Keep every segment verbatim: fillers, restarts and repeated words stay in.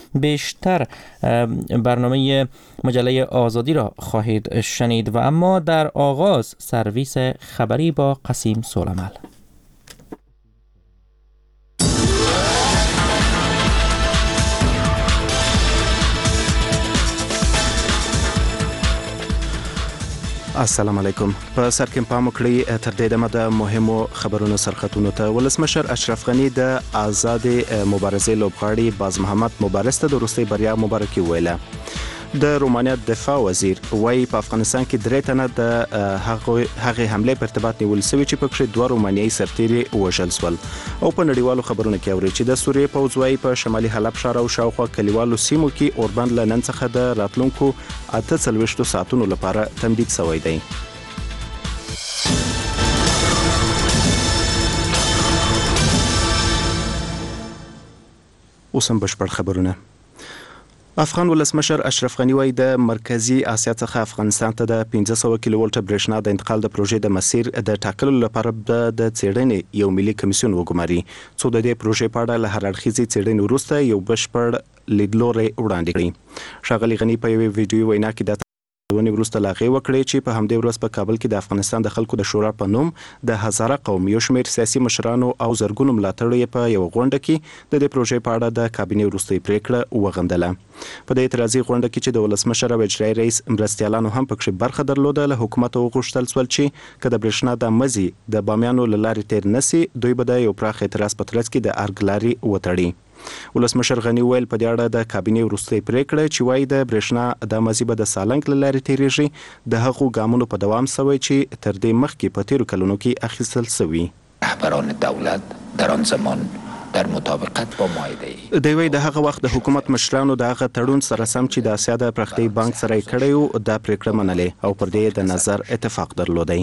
بیشتر برنامه مجله آزادی را خواهید شنید و اما در آغاز سرویس خبری با قسیم سولمل. السلام علیکم. په سر کې پام وکړئ تر دې دمه د مهمو خبرونو سرخطونو ته. ولسمشر اشرف غنی د آزاد مبارزې لوبغاړي باز محمد مبارز ته د وروستۍ بریا مبارکي ویله. د رومانیا دفاع وزیر وايي په افغانستان کې درې تنه د هغه حمله په ارتباط نیول شوی چې پکې دوه رومانیایي سرتیري وژل شول. او په نړیوالو خبرونو کې اوري چې د سوریې پوځ وايي په شمالي حلب ښار او شاوخوا کلیوالو سیمو کې اوربند له نن څخه د راتلونکو اته څلوېښتو ساعتونو لپاره تمدید شوی دی. اوس هم بشپړ خبرونه. افغان ولسمشر اشرف غنی وايي د مرکزی اسیا څخه افغانستان ته د پنځه سوه کیلو ولټ برېښنا د انتقال د پروژې د مسیر د ټاکلو لپاره د څېړنې یو ملي کمیسیون وګماري، څو د دې پروژې په اړه له هر اړخیزې څېړنې وروسته یو بشپړ لیدلوری وړاندې کړي. ښاغلي غنی په یوې ویډیو وینا کې د ونی وروسته لاغې وکړې چې په همدې ورځ په کابل کې د افغانستان د خلکو د شورا په نوم د هزاره قوم یو شمېر سیاسي مشرانو او زرګونو ملاتړو په یو غونډه کې د دې پروژې په اړه د کابینې وروستۍ پریکړه وغندله. په دې اعتراضي غونډه کې چې د ولسمشر او اجرایي رئیس مرستیالانو هم پکې برخه درلوده، له حکومت وغوښتل شول چې که د برېښنا د مزي د بامیانو له لارې تیر نسی، دوی به د یو پراخ اعتراض په ترڅ کې د ارګ لارې وتړي. ولسمشر غنی ویل په دې اړه د کابینې وروستۍ پریکړه چې وايي د برېښنا د مزي به د سالنګ له لارې تیریږي د هغو ګامونو په دوام شوی چې تر دې مخکې په تیرو کلونو کې اخیستل شوي. رهبران دولت در آن زمان در مطابقت با معاهده دی وی د هغه وخت د حکومت مشرانو د هغه تړون سره سم چې د اسیا د پرختي بانک سره یې کړی و د پریکړه منلې او پر دې د نظر اتفاق درلودی.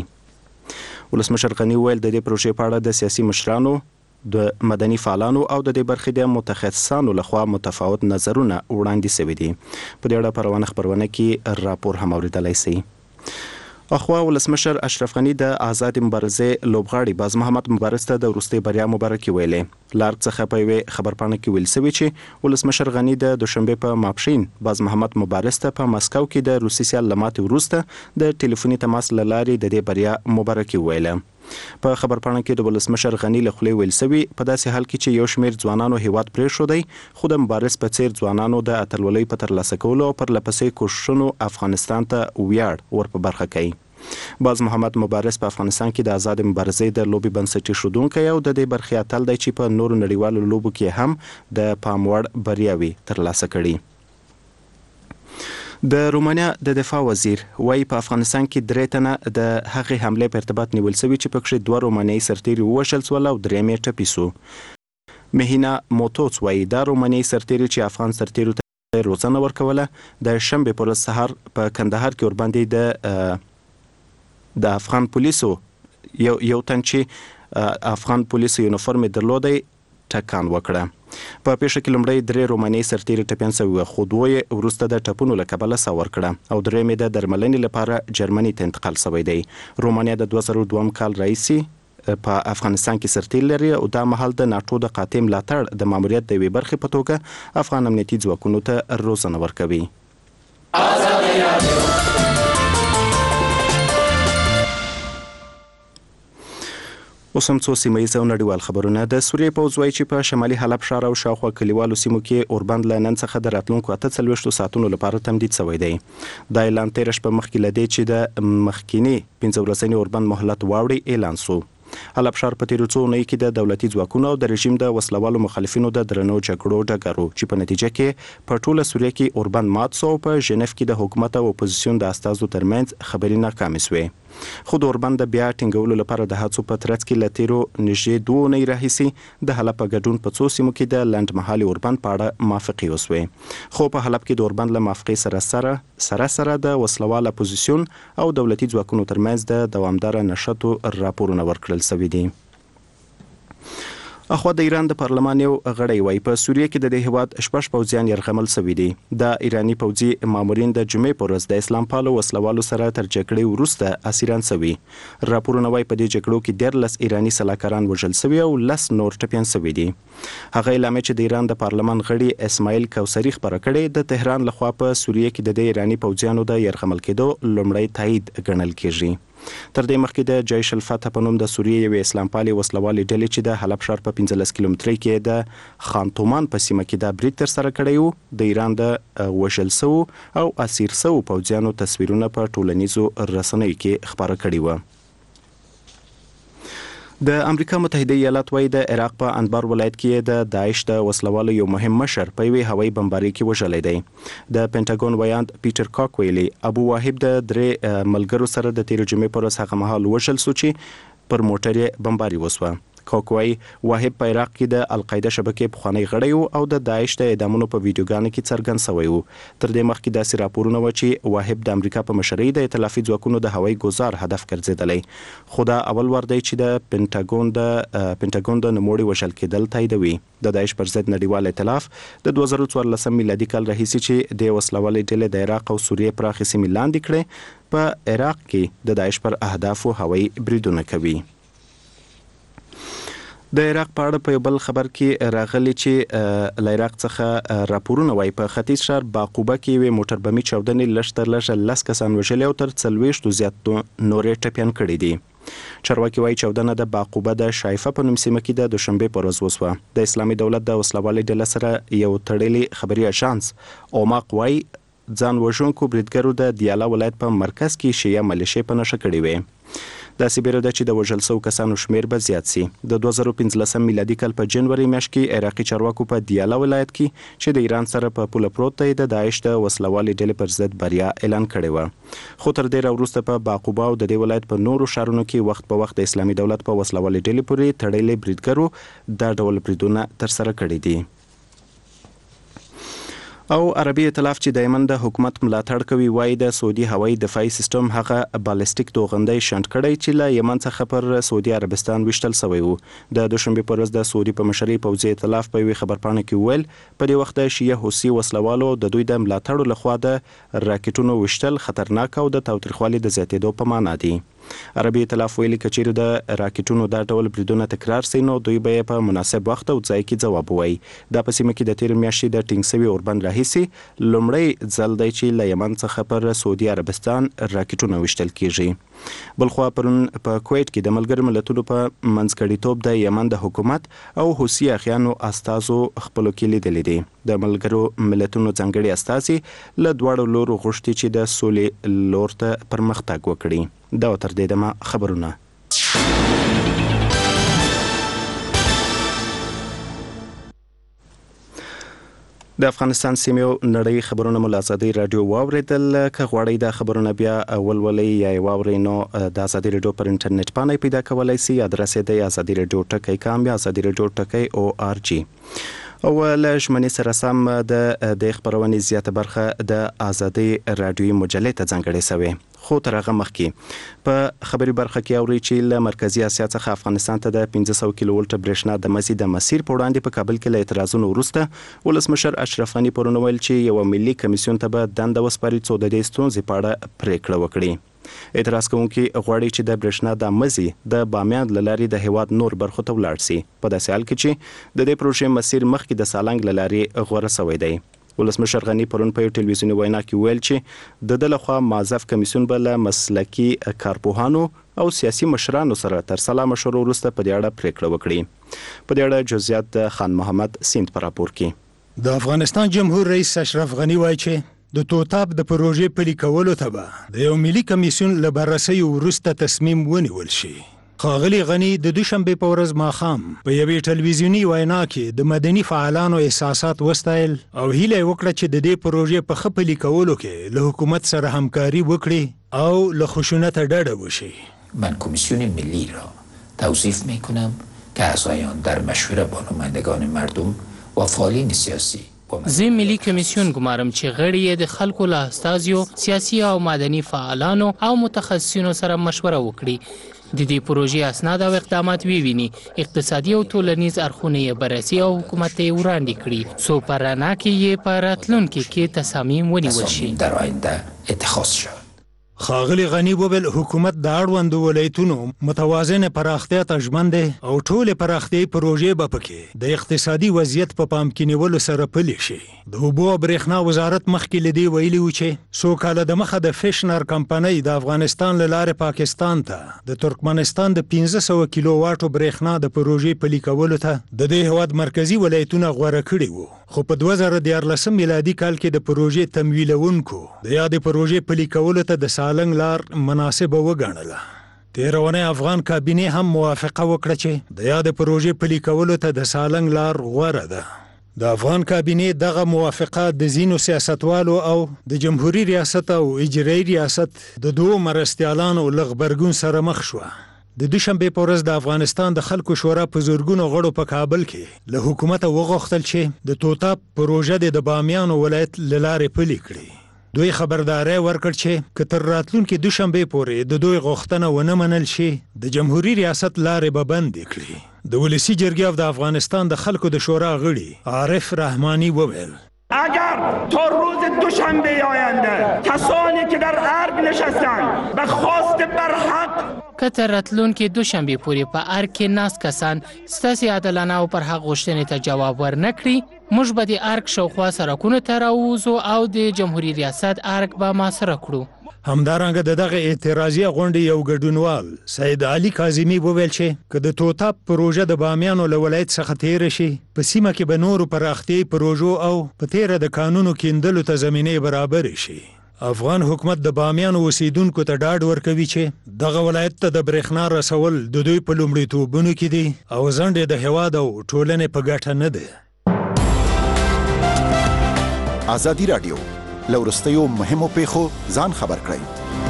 ولسمشر غنی ویل د دې پروژې په اړه د سیاسي مشرانو، د مدني فعالانو او د دې برخې د متخصصانو لخوا متفاوت نظرونه وړاندې شوي دي. په دې اړه په روانه خبرونه کې راپور هم اوریدلای شئ. اخوا ولسمشر اشرف غنی د آزاد مبارزې لوبغاړي باز محمد مبارز ته د وروستۍ بریا مبارکي ویلې. لارډ څخه په یوې خبرپاڼه کې ویل شوي چې ولسمشر غنی د دوشنبه په ماپښین باز محمد مبارز ته په مسکو کې د روسي سیال لماتې وروسته د ټلیفوني تماس له لارې د دې بریا مبارکي ویله. په خبرپاڼه کې د ولسمشر غنی له خولې ویل شوي په داسې حال کې چې یو شمېر ځوانانو هیواد پرېښودی، خو د مبارز په څیر ځوانانو د اتلولۍ په ترلاسه کولو او پرلپسې کوښښونو افغانستان ته ویاړ ور په برخه کوي. باز محمد مبارز په افغانستان کې د آزاد مبارزې د لوبې بنسټ ایښودونکی او د دې برخې اتل دی چې په نورو نړیوالو لوبو کې هم د پام وړ بریاوې ترلاسه کړي. د رومانیا د دفاع وزیر وايي په افغانستان کې درې تنه د هغې حملې په ارتباط نیول شوي چې پکې دوه رومانیایي سرتیري ووژل شول او درېیم یې ټپي شو. مهینا موتوس وايي دا رومانیایي سرتیري چې افغان سرتیرو ته روزنه ورکوله د شنبې پر ورځ سهار په کندهار کې ورباندې د د افغان پولیسو یو یو تن چې افغان پولیسو یونیفورم درلودی ټکان وکړه. په پیښه کې لومړی درې رومانیایي سرتیري ټپیان شوي خو دوه یې وروسته د ټپونو له کبله ساه ورکړه او درېیم یې د درملنې لپاره جرمني ته انتقال شوی دی. رومانیا د دوه زره دوه کال راهیسې په افغانستان کې سرتیري لري او دا مهال د ناټو د قاطع ملاتړ د ماموریت د یوې برخې په توګه افغان امنیتي ځواکونو ته روزنه ورکوي. اوس هم څو سیمه ییز او نړیوال خبرونه. د سوریې پوځ وايي چې په شمالي حلب ښار او شاوخوا کلیوالو سیمو کې اوربند له نن څخه د راتلونکو اته څلوېښتو ساعتونو لپاره تمدید شوی دی. دا اعلان تېره شپه مخکې له دې چې د مخکینی پنځه ورځني اوربند مهلت واوړي اعلان شو. حلب ښار په تېرو څو اونیو کې د دولتي ځواکونو او د رژیم د وسلوالو مخالفینو د درنو جګړو ډګر و چې په نتیجه کې په ټوله سوریه کې اوربند مات شو او په ژنیف کې د حکومت او اپوزیسیون د استازو ترمنځ خبرې ناکامې شوې. خو د اوربند د بیا ټینګولو لپاره د هڅو په ترڅ کې له تېرو نږدې دوه اونۍ راهیسې د حلب په ګډون په څو سیمو کې د لنډمهالي اوربند په اړه موافقې وشوې. خو په حلب کې د اوربند له موافقې سره سره سره سره د وسلوال اپوزیسیون او دولتي ځواکونو ترمنځ د دوامداره نښتو راپورونه ورکړل شوي دي. اخوا د ایران د پارلمان یو غړی وای په سوریه کې د دې هیواد شپږ پوځیان يرغمل شوي دي. د ایرانی پوځي مامورین د جمعې پر ورځ د اسلام پالو وسلوالو سره تر جګړې وروسته اسیران شوي. راپورونه وای په دې جګړو کې ډېر ایرانی سلاکاران وژل شوي او لس نور ټپیان شوي دي. هغه اعلان چې د ایران د پارلمان غړي اسماعیل کوثری خبره کړې د تهران لخوا په سوریه کې د ایرانی پوځیانو د يرغمل کېدو لومړی تایید ګڼل کېږي. تر دې مخکې د جیش الفتح په نوم د سوریې یو اسلام پالي وسلوالې ډلې چې د حلب ښار په پنځلس کیلومترۍ کې د خان تومان په سیمه کې د برید تر سره کړی و د ایران د وژل شوو او اسیر شوو پوځیانو تصویرونه په ټولنیزو رسنیو کې خپاره کړي وو. د امریکا متحده ایالات وايي د عراق په انبار ولایت کې د داعش د وسلوالو یو مهم مشر په یوې هوایي بمبارۍ کې وژلی دی. د پینټاګون ویاند پیټر کاک ویلي ابو واهب د درې ملګرو سره د تیر جمعې پر ورځ هغه مهال وژل شو چې پر موټر یې بمباري وسوه. کاک وايي واهب په عراق کې د القاعده شبکې پخوانی غړی او د داعش د اعدامونو په ویډیوګانو کې څرګند شوی و. تر دې مخکې داسې راپورونه و چې واهب د امریکا په مشرۍ د ائتلافي ځواکونو د هوایي ګزار هدف ګرځېدلی. خو دا اول وار دی چې د پینټاګون د پینټاګون د نوموړي وژل کېدل تاییدوي. د داعش پر ضد نړیوال ائتلاف د دوه زره څوارلسم میلادي کال راهیسې چې د وسلوالې ډلې د عراق او سوریې پراخې سیمې لاندې کړې په عراق کې د داعش پر اهدافو هوایي بریدونه کوي. د عراق په اړه په یو بل خبر کې راغلی چې له عراق څخه راپورونه وایي په ختیځ ښار باقوبه کې یوې موټر بمي چاودنې لږ تر لږه لس کسان وژلي او تر څلوېښتو زیات نورې ټپیان کړي دي. چارواکي وایي چاودنه د باقوبه د شایفه په نوم سیمه کې د دوشنبې په ورځ وسوه. د اسلامي دولت د وسلوالې ډلې سره یو تړلی خبري اژانس اوماق وایي ځان وژونکو بریدګرو د دیالا ولایت په مرکز کې شیعه ملیشې په نښه کړې وې. داسې بیره ده چې د وژل شوو کسانو شمیر به زیات سي. د دوه زره پنځلسم میلادي کال په جنوري میاشت کې عراقي چارواکو په دیالا ولایت کې چې د ایران سره په پوله پروت دی د داعش د وسلوالې ډلې پر ضد بریا اعلان کړی و. خو تر ډیره وروسته په باقوبه او د دې ولایت په نورو ښارونو کې وخت په وخت د اسلامي دولت په وسلوالې ډلې پورې تړلې بریدګرو دا ډول بریدونه ترسره کړي دي. او عربي ائتلاف چې د یمن د حکومت ملاتړ کوي وایي د سعودي هوایي دفاعي سیستم هغه بالستیک توغندۍ شنډ کړی چې له یمن څخه پر سعودي عربستان وشتل شوی و. د دوشنبې پر ورځ د سعودي په مشرۍ پوځي ائتلاف په یوې خبرپاڼه کې وویل په دې وخت د شیعه حوثي وسلوالو د دوی د ملاتړو لخوا د راکټونو وشتل خطرناک او د تاوتریخوالي د زیاتېدو په معنا دي. عربي ائتلاف ویلي که چیرې د راکټونو دا ډول بریدونه تکرار شي نو دوی به په مناسب وخت او ځای کې ځواب ووایي. دا په سیمه کې د تیر میاشتې د ټینګ شوي اوربند راهیسې لومړی ځل دی چې له یمن څخه پر سعودي عربستان راکټونه وشتل کیږي. بلخوا پرون په کویت کې د ملګرو ملتونو په منځګړیتوب د یمن د حکومت او حوثي اخیانو استازو خپلو کې لیدلي دي. د ملګرو ملتونو ځانګړي استازي له دواړو لورو غوښتي چې د سولې لور ته پرمختګ وکړي. دا تر دې دمه خبرونه. د افغانستان سیمې نړۍ خبرونه مو له ازادي راډیو واوریدل. که غواړئ دا خبرونه بیا ولولئ یا یې واورئ نو د ازادي راډیو پر انټرنیټ باندې پیدا کولی سئ. ادرس یې دی ازادي راډیو ټکی کام یا ازادي راډیو ټکی او آر جی. او له ژمنې سره سم د د خبرونې زیاته برخه د ازادي راډیوي مجلې ته ځانګړې شوې. خو تر هغه مخکې په خبري برخه کې اوري چې له مرکزی اسیا څخه افغانستان ته د پنځه سوه کیلو ولټ برېښنا د مزید د مسیر په وړاندې په کابل کې له اعتراضونو وروسته ولسمشر اشرف غني پرون ویل چې یو ملي کمیسیون ته به دنده وسپاري څو د دې ستونزې په اړه پریکړه وکړي. اعتراض کوونکي غواړي چې د برېښنا د مزي د بامیان له لارې د هیواد نور برخو ته ولاړ شي په داسې حال کې چې د دې پروژې مسیر مخکې د سالنګ له لارې غوره شوی دی. ولسمشر غني پرون په یو ټلویزیوني وینا کې ویل چې د ده لخوا معزف کمیسیون به له مسلکي کارپوهانو او سیاسي مشرانو سره تر سلا مشورو وروسته په دې اړه پریکړه وکړي. په دې اړه جزئیات د خان محمد سیند په راپور کې. د افغانستان جمهور رئیس اشرف غني وایي چې د توتاب د پروژې پلي کولو ته به د یو ملي کمیسیون له بررسۍ وروسته تصمیم ونیول شي. ښاغلي غني د دوشنبې په ورځ ماښام په یوې ټلویزیوني وینا کې د مدني فعالانو احساسات وستایل او هیله یې وکړه چې د دې پروژې په ښه پلي کولو کې له حکومت سره همکاري وکړي او له خشونت ډډه وشي. من کمیسیون ملی را توصیف میکنم که اعضایان در مشوره با نمایندگان مردم و فعالین سیاسی زه ملي کمیسیون ګمارم چې غړي یې د خلکو له استازیو سیاسي او مدني فعالانو او متخصصینو سره مشوره وکړي. د دې پروژې اسناد او اقدامات ویویني، اقتصادي او ټولنیز اړخونه یې بررسي او حکومت ته یې وړاندې کړي څو په رڼا کې یې په راتلونکي کې تصامیم ونیول شي. در آینده اتخاذ شد. خاغلی غنی وویل حکومت د اړوندو ولایتونو متوازن پراختیا ته ژمن دی او ټولې پراختیایي پروژې به پکې د اقتصادي وضعیت په پام کې نیولو سره پلي شي. د اوبو او برېښنا وزارت مخکې له دې ویلي و چې څو کاله د مخه د فشنر کمپنۍ د افغانستان له لارې پاکستان ته د ترکمنستان د پنځه سوه کیلو واټو برېښنا د پروژې پلي کولو ته د دې هېواد مرکزي ولایتونه غوره کړي وو، خو په دوه زره دیارلسم میلادي کال کې د پروژې تمویلونکو د یادې پروژې پلي کولو ته د سالنګ لار مناسبه وګڼله. تېرونی افغان کابینې هم موافقه وکړه چې د یادې پروژې پلي کولو ته د سالنګ لار غوره ده. د افغان کابینې دغه موافقه د ځینو سیاستوالو او د جمهوریت ریاست او اجرایي ریاست د دوو مرستیالانو له غبرګون سره مخ شوه. د دوشنبې په ورځ د افغانستان د خلکو شورا په زورګونو غړو په کابل کې له حکومته وغوښتل چې د توتاب پروژه د بامیانو ولایت له لارې پلي کړي. دوی خبرداری ورکړ چې که تر راتلونکي دوشنبې پورې د دوی غوښتنه ونه منل شي د جمهوریت ریاست لارې به بندې کړي. د ولسی جرګې او د افغانستان د خلکو د شورا غړي عارف رحمانی وویل اگر تا روز دوشنبه آینده کسانی که در ارگ نشستند به خواست برحق که تر راتلونکي دوشنبې پورې په ارګ کې ناست کسان ستاسې عادلانه او پر حق غوښتنې ته جواب ورنکړي، موږ به د ارګ شاوخوا سړکونو ته راووځو او د جمهوریت ریاست ارګ به محاصره کړو. همدارنګه د دغه اعتراضیه غونډې یو ګډونوال سید علي کاظمي وویل چې که د توتاب پروژه د بامیانو له ولایت څخه تیره شي په سیمه کې به نورو پراختیایي پروژو او په تیره د کانونو کیندلو ته زمینې برابرې شي. افغان حکومت د بامیانو اوسیدونکو ته ډاډ ورکوي چې دغه ولایت ته د برېښنا رسول د دوی په لومړیتوبونو کې دي او ځنډ د هېواد او ټولنې په ګټه نه ده. ازادي راډیو له وروستیو مهمو پیښو ځان خبر کړئ.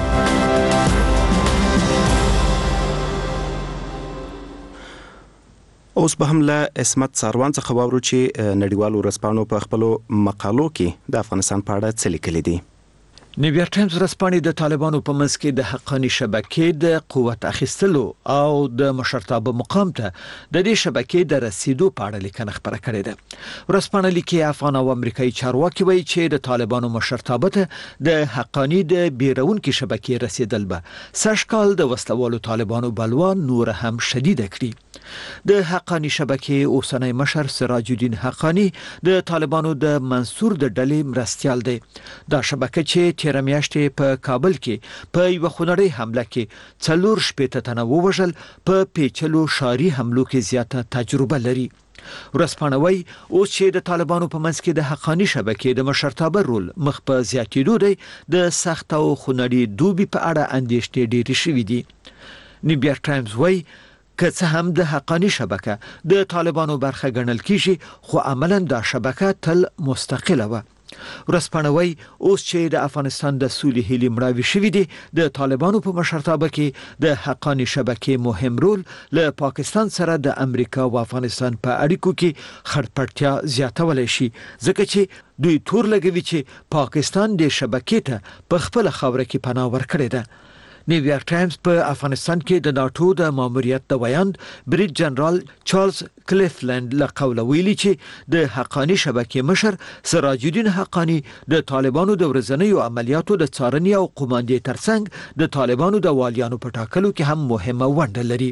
اوس به هم له اسمت ساروان څخه واورو چې نړیوالو ورځپاڼو په خپلو مقالو کې د افغانستان په اړه څه لیکلي دي. نیویارک ټایمز ورځپاڼې د طالبانو په منځ کې د حقاني شبکې د قوت اخیستلو او د مشرتابه مقام ته د دې شبکې د رسیدو په اړه لیکنه خپره کړې ده. ورځپاڼه لیکي افغان او امریکایي چارواکي وایي چې د طالبانو مشرتابه ته د حقاني د بیرونکو شبکې رسیدل به سږکال د وسلوالو طالبانو بلوا نور هم شدید کړي. د حقاني شبکې اوسنی مشر سراج الدین حقاني د طالبانو د منصور د ډلې مرستیال دی. دا شبکه چې تیر میاشتې په کابل کې په یو خونړۍ حمله کې څلور شپېته تنه ووژل، په پیچلو شاري حملو کې زیاته تجربه لري. ورځپاڼه وایي اوس چې د طالبانو په منځ کې د حقاني شبکې د مشرتابه رول مخ په زیاتېدو دی، د سخت او خونړي دوبي په اړه اندېښنې ډېرې شوې دي. نیویارک ټایمز وایي که څه هم د حقاني شبکه د طالبانو برخه ګڼل کیږي، خو عملاً دا شبکه تل مستقله وه. ورځپاڼه وایي اوس چې د افغانستان د سولې هیلې مړاوې شوې دي، د طالبانو په مشرتابه کې د حقاني شبکې مهم رول له پاکستان سره د امریکا او افغانستان په اړیکو کې خړپړتیا زیاتولی شي، ځکه چې دوی تور لګوي چې پاکستان د شبکې ته په خپل خاوره کې پناه ورکړې ده. نیویارک ټایمز په افغانستان کې د ناتو د ماموریت د ویاند بریج جنرال چارلز کلیفلند له قوله ویلي چې د حقاني شبکې مشر سراج الدین حقاني د طالبانو د ورځنیو عملیاتو د څارنې او قوماندې ترڅنګ د طالبانو د والیانو په ټاکلو کې هم مهمه ونډه لري.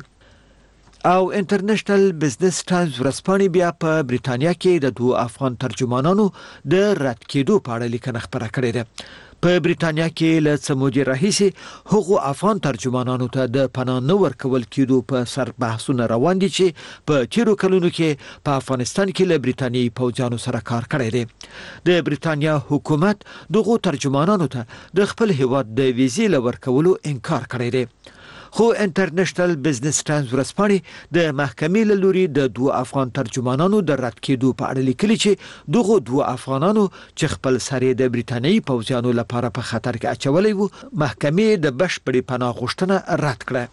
او انټرنیشنل بزنس ټایمز ورځپاڼې بیا په بریټانیا کې د دوه افغان ترجمانانو د رد کېدو په اړه لیکنه خپره کړې ده. په بریټانیا کې له څه مودې راهیسې هغو افغان ترجمانانو ته د پناه نه ورکول کېدو په سر بحثونه روان دي چې په تیرو کلونو کې په افغانستان کې له بریټانیایي پوځیانو سره کار کړی دی. د بریټانیا حکومت دغو ترجمانانو ته د خپل هیواد د ویزې له ورکولو انکار کړی دی. خو انټرنیشنل بزنس ټایمز ورځپاڼې د محکمې له لوري د دوه افغان ترجمانانو د رد کېدو په اړه لیکلي چې دغو دوه افغانانو چې خپل سر د بریټانیایي پوځیانو لپاره په خطر کې اچولی وو، محکمې د بشپړې پناه غوښتنه رد کړه.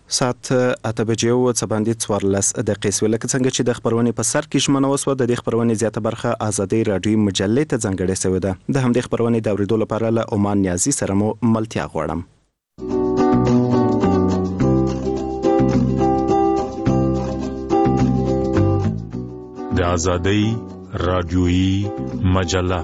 ساعت اته بجې او څه باندې څوارلس دقیقې سوې. لکه څنګه چې د خبرونې په سر کې ژمنه وسوه، د دې خبرونې زیاته برخه ازادۍ راډیویي مجلې ته ځانګړې شوې ده. د همدې خبرونې د اورېدو لپاره له عمان نیازي سره مو ملتیا غواړم. د ازادۍ راډیویي مجله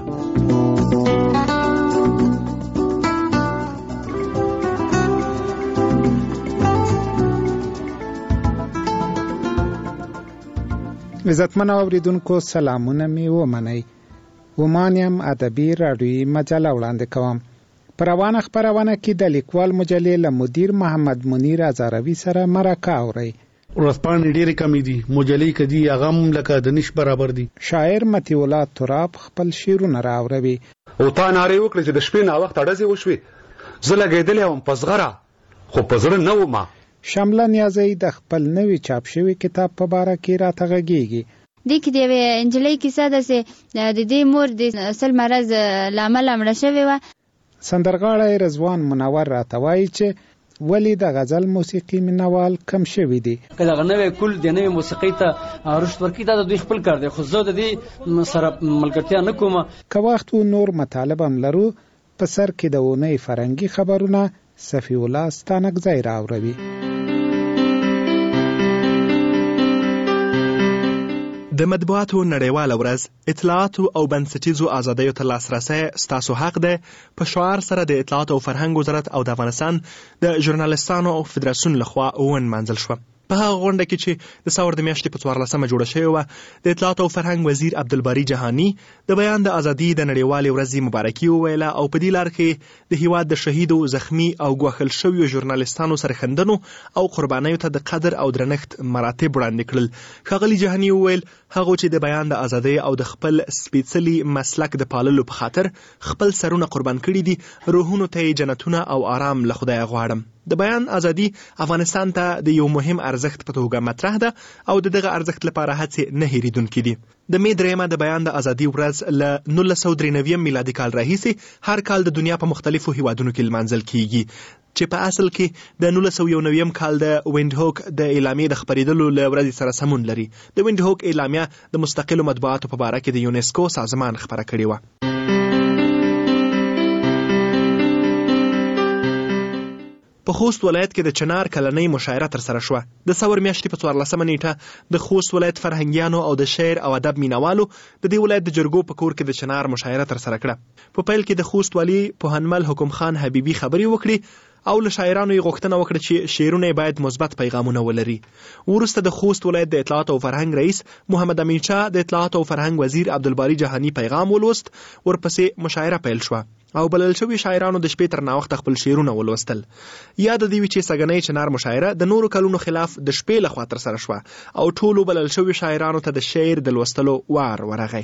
عزتمن اوریدونکو سلامونه می ومنئ. ومانیم ادبي راډیویي مجله وړاندې کوم. پر روانه خبرونه کې د لیکوال مجلې له مدیر محمد منیر ازاروي سره مرکه اوري. ورځپاڼې ډېرې کمې دي، مجلې کدي هغه هم لکه د نش برابر دي. شاعر مطیع الله تراب خپل شعرونه راوړي او تا نارې وکړې چې د شپې نه وخت اړځي وشوي. زه لګېدلې وم په زغره، خو په زړه نه وم. شمله نیازی د خپل نوي چاپ شوی کتاب په باره کې راته غږیږي. د کې د انجلۍ کیسه ده چې د دې مور د سل مرض لامل مړه شوې و. سندرغاړی رضوان منور راته وایي چې ولی د غزل موسیقي مینوال کم شوی دی. که دغه نوې کل د نوې موسیقي ته رشد ورکړي دا د دوی خپل کار دی، خو زه د دې سره ملګرتیا نه کوم. که وخت و نور مطالب هم لرو، په سر کې د اونۍ فرنګي خبرونه صفی الله ستانکزی راوړي. د مطبوعاتو نړیواله ورځ اطلاعاتو او بنسټیزو ازادیو ته لاسرسی ستاسو حق دی په شعار سره د اطلاعاتو او فرهنګ وزارت او د افغانستان د ژورنالستانو فدراسیون لخوا ونمانځل شوه. په هغه غونډه کې چې د ساور د میاشتې په څوارلسمه جوړه شوې وه، د اطلاعاتو او فرهنګ وزیر عبدالباري جهاني د بیان د ازادي د نړیوالې ورځې مبارکي وویله او په دې لار کې د هیواد د شهیدو، زخمی او ګواښل شویو ژورنالستانو سرښندنو او قربانیو ته د قدر او درنښت مراتب وړاندې کړل. ښاغلي جهاني وویل هغو چې د بیان د ازادۍ او د خپل سپېڅلي مسلک د پاللو په خاطر خپل سرونه قربان کړي دي، روحونو ته یې جنتونه او آرام له خدایه غواړم. د بیان ازادي افغانستان ته د یو مهم ارزښت په توګه مطرح ده او د دغه ارزښت لپاره هڅې نه هېرېدونکې دي. د مې دریمه د بیان د ازادي ورځ له نولس سوه درې نوي میلادي کال راهیسې هر کال د دنیا په مختلفو هیوادونو کې لمانځل کیږي، چې په اصل کې د نولس سوه یو نویم کال د وینډهوک د اعلامیې د خپرېدلو له ورځې سره سمون لري. د وینډهوک اعلامیه د مستقلو مطبوعاتو په باره کې د یونسکو سازمان خپره کړې وه. په خوست ولایت کې د چنار کلنۍ مشاعره ترسره شوه. د سور میاشتې په څوارلسمه نیټه د خوست ولایت فرهنګیانو او د شعر او ادب مینوالو د دې ولایت د جرګو په کور کې د چنار مشاعره ترسره کړه. په پیل کې د خوست والي پوهنمل حکم خان حبیبي خبرې وکړي او له شاعرانو یې غوښتنه وکړه چې شعرونه باید مثبت پیغامونه ولري. وروسته د خوست ولایت د اطلاعات او فرهنګ رئیس محمد امین شاه د اطلاعات او فرهنګ وزیر عبدالباري جهاني پیغام ولوست، ورپسې مشاعره پیل شوه او بلل شوي شاعرانو د شپې تر ناوخته خپل شعرونه ولوستل. یاد دې وي چې سږنۍ چنار مشاعره د نورو کلونو خلاف د شپې لخوا ترسره شوه او ټولو بلل شوي شاعرانو ته د شعر د لوستلو وار ورغی.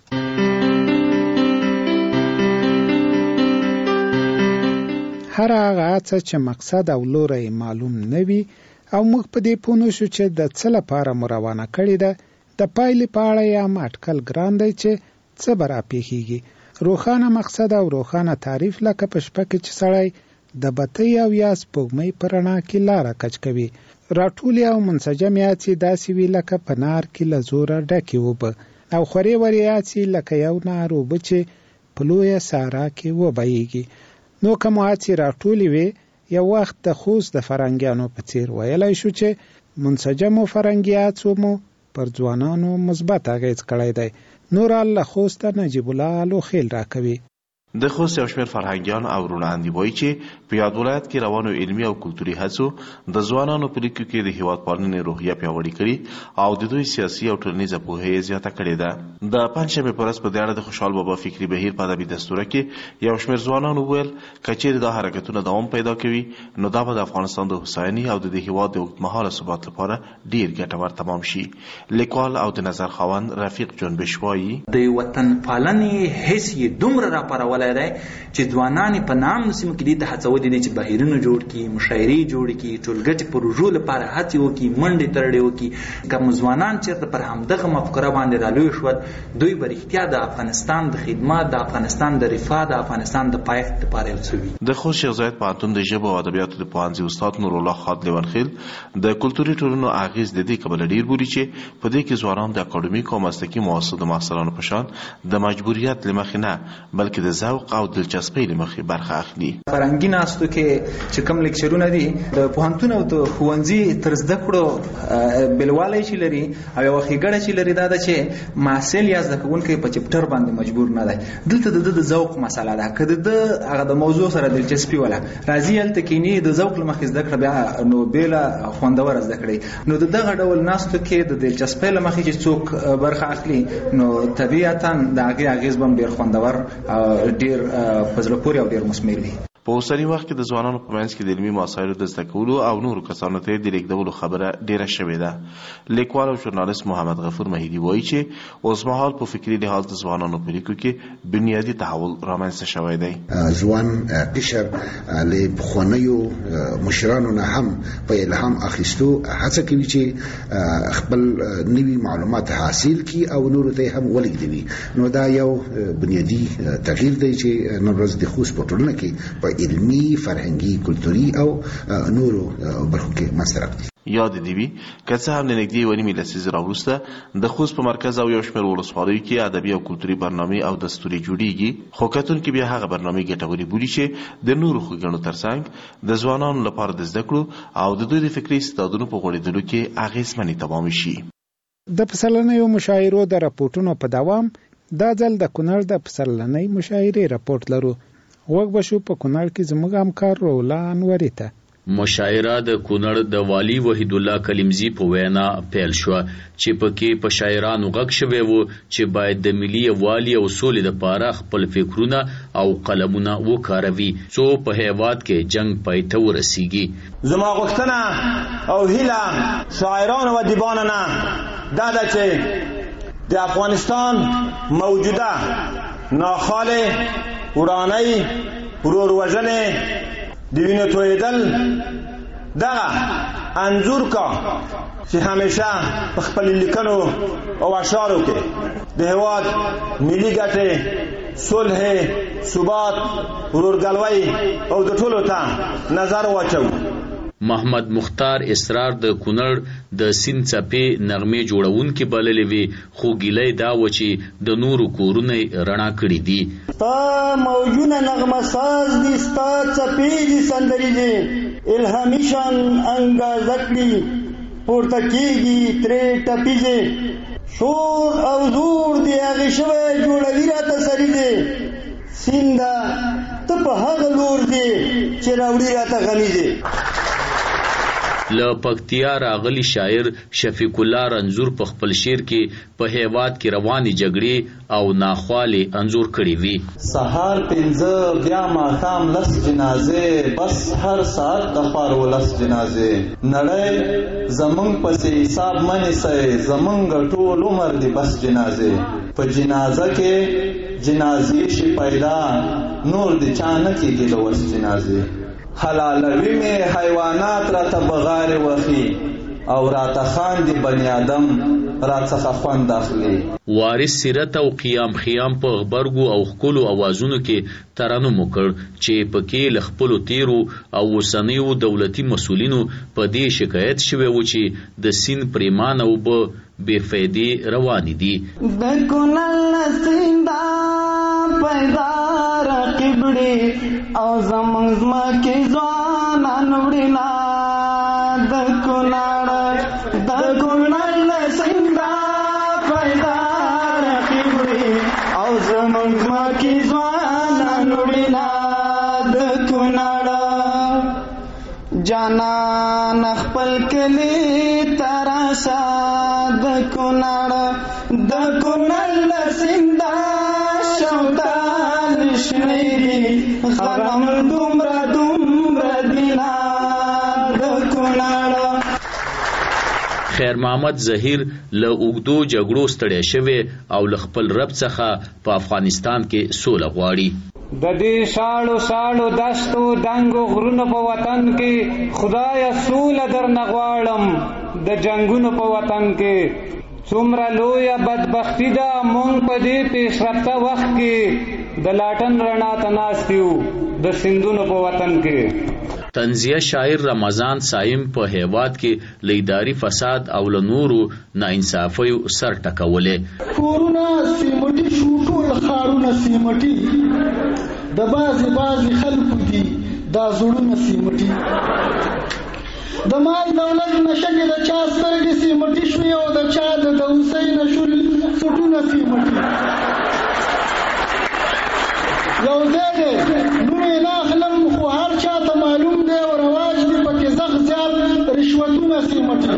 هر هغه څه چې مقصد او لوری معلوم نه وي او موږ په دې پوه نه شو چې د څه لپاره مو روانه کړې ده، د پایلې په اړه یې هم اټکل ګران دی چې څه به راپېښېږي. روښانه مقصد او روښانه تعریف لکه په شپه کې چې سړی د بتۍ او یا سپوږمۍ په رڼا کې لاره کج کوي. راټولې او منسجمې هڅې داسې وي لکه په نار کې له زوره ډکې اوبه او خورې ورې هڅې لکه یو نار اوبه چې په لویه صحرا کې وبهیږي. نو که مو هڅې راټولې وي، یو وخت د خوست د فرهنګیانو په څېر ویلی شو چې منسجمو فرهنګي هڅو مو پر ځوانانو مثبت اغېز کړی دی. نور الله خوست نجیب الله الو خیل راکوي. د خوست یو شمېر فرهنګیان او وروڼه اندیوایي چې په یاد ولایت کې روانو علمي او کلتوري هڅو د ځوانانو په لیکو کې د هیواد پالنې روحیه پیاوړې کړي او د دوی سیاسي او ټولنیزه پوهه یې زیاته کړې ده. د پنجشنبې په ورځ په دې اړه د خوشحال بابا فکري بهیر په ادبي دستوره کې یو شمېر ځوانانو وویل که چیرې دا حرکتونه دوام پیدا کوي نو دا به د افغانستان د هوساینې او د دې هیواد د اوږدمهاله ثبات لپاره ډیر ګټور تمام شي. لیکوال او د نظر خاوند رفیق جنبش وایي د وطن پالنې حس یې دومره راپارول راوړلی دی چې ځوانان په نامو سیمو کې دې ته هڅولي دي چې بهیرونه جوړ کړي، مشاعرې جوړې کړي، ټولګټې پروژو لپاره هڅې وکړي، منډې ترړې وکړي. که ځوانان چېرته پر همدغه مفکوره باندې رالوی شول، دوی به رښتیا د افغانستان د خدمت، د افغانستان د رفاه، د افغانستان د پایښت لپاره یو څه وي. د خوست شیخ زاید پوهنتون د ژبو او ادبیاتو د پوهنځي استاد نور الله خاد لیونخیل د کلتوري ټولنو اغیز د دې کبله ډیر بولي چې په دې کې ځوانان د اکاډمیک او مسلکي مؤسسو د محصلانو په شان د مجبوریت له مخې نه بلکې د ذوق او دلچسپۍ له مخې برخه اخلي. فرهنګي ناستو کې چې کوم لیکچرونه دي د پوهنتون او د ښوونځي تر زده کړو بېلوالی چې لري او یوه ښېګړه چې لري دا ده چې محصل یا زده کوونکی په چپټر باندې مجبور نه دی. دلته د ده د ذوق مسله ده. که د ده هغه د موضوع سره دلچسپي وله راځي هلته کیني د ذوق له مخې زده کړه بیا نو بېله خوندوره زده کړئ. نو د دغه ډول ناستو کې د دلچسپۍ له مخې چې څوک برخه اخلي نو طبیعتا د هغې اغېز به هم ډېر خوندور ډېر په زړه پورې او ډېر مثمر وي. په اوسني وخت کې د ځوانانو په منځ کې د علمي مسایلو د زده کولو او نورو کسانو ته د لیږدولو خبره ډیره شوې ده. لیکوال او ژورنالیست محمد غفور مهیدي وایي چې اوسمهال په فکري لحاظ د ځوانانو په لیکو کې بنیادي تحول رامنځته شوی دی. ځوان قشر له پخوانیو مشرانو نه هم په الهام اخیستو هڅه کوي چې خپل نوي معلومات حاصل کړي او نورو ته هم ولېږدوي. نو دا یو بنیادي تغییر دی چې نن ورځ د خوست په ټولنه کې په علمي، فرهنګي، کلتوري او نورو برخو کې منځته راغلی. یاد دې وي که څه هم له نږدې یوه نیمې لسیزې راوروسته د خوست په مرکز او یو شمېر ولسوالیو کې ادبي او کلتوري برنامې او دستوري جوړیږي، خو کتونکي بیا هغه برنامې ګټورې بولي چې د نورو ښېګڼو ترڅنګ د ځوانانو لپاره د زده کړو او د دوی د فکري استعدادونو په غوړېدلو کې اغېزمنې تمام شي. د پسرلنیو مشاعرو د راپورټونو په دوام دا ځل د کونړ د پسرلنۍ مشاعرې راپورټ لرو. وګ بشو په کونړ کې زموږ همکار رولا انوري ته. مشاعره د کونړ د والی وحید الله کلیمزی په وینا پیل شو چې پکې په شاعرانو غږ شوی وو چې باید د ملي یووالي او سولې لپاره خپل فکرونه او قلمونه وکاروي څو په هیواد کې جنگ پای ته ورسیږي. زما غوښتنه او هیله شاعرانو و دیوانو نه دا ده چې د افغانستان موجوده ناخواله، ورانۍ، ورور وژنې، د وینو تویېدل دغه انځور کا چې همیشه په خپل لیکنو او اشعارو کې د هېواد ملي ګټې، صلح، ثبات، ورورګلوۍ او د ټولو ته نظر واچو. محمد مختار اسرار د کونړ د سین څپې نغمې جوړونکي بللې وي، خو ګیلې دا و چې د نورو کورونه رڼا کړي دي. ستا موجونه نغمه ساز دي، ستا څپې دي سندرې دي، الهامي شان انګازه کړي، پورته کېږي ترې ټپیزې، شور او زور دي هغې شوی جوړوي راته سري دي، سینده ته په هغه لور دي چې راوړي راته غمیزې. له پکتیا راغلی شاعر شفیق الله رنځور په خپل شعر کې په هیواد کې روانې جګړې او ناخوالې انځور کړي وي. سهار پنځه بیا ماښام لس جنازې، بس هر ساعت د خوار ولس جنازې، نړۍ زمونږ پسې حساب مه نیسئ، زمونږ ټول عمر دی بس جنازې، په جنازه کې جنازې شي پیدا، نور د چا نه کېږي د وس جنازې. حلالوي مې حیوانات راته بغارې وخي او راته خاندي بني آدم راڅخه خوند اخلي. وارث سیرت او قیام خیام په غبرګو او خپلو اوازونو کې ترانم وکړ چې پکې له خپلو تیرو او اوسنیو دولتي مسؤلینو په دې شکایت شوی و چې د سین پریمانه اوبه بې فایدې روانې دي. د کونړ سینده پیدا رقیب ډي او زمونږ ځمکې ځوانان وړي، د کونړ د کونړ سینده پیدا رقیب ډي او زمونږ ځمکې ځوانان وړي، د کونړ جانان خپل کلی تراشه، د کونړ د کونړ سینده شوتال شنیری غنم دومره دومره دینا د کونړ. خیر محمد زهیر له اوږدو جګړو ستړی شوی او له خپل رب څخه په افغانستان کې سوله غواړي. د دې شاړو شاړو دشتو دنګو غرونو په وطن کې خدای سوله درنه غواړم. د جنگونو په وطن کې څومره لویه بدبختی ده، مونږ په دې پیشرفته وخت کې د لاټن رڼا ته ناست یو د سیندونو په وطن کې. طنزیه شاعر رمضان صایم په هیواد کې له اداري فساد او له نورو ناانصافیو سر ټکولې. کورونه سیمټي شو، ټول ښارونه سیمټي، د بازي بازي خلکو دي دا زړونه سیمټي. د مال دولت نشه کې د چا سترګې سیمټي شوې او د چا د دوسۍ نشول سټونه سیمټي. یو ځای دی نوم یې نه اخلم خو هر چا ته معلوم دی او رواج دی پکې زغ زیات رشوتونه سیمټي.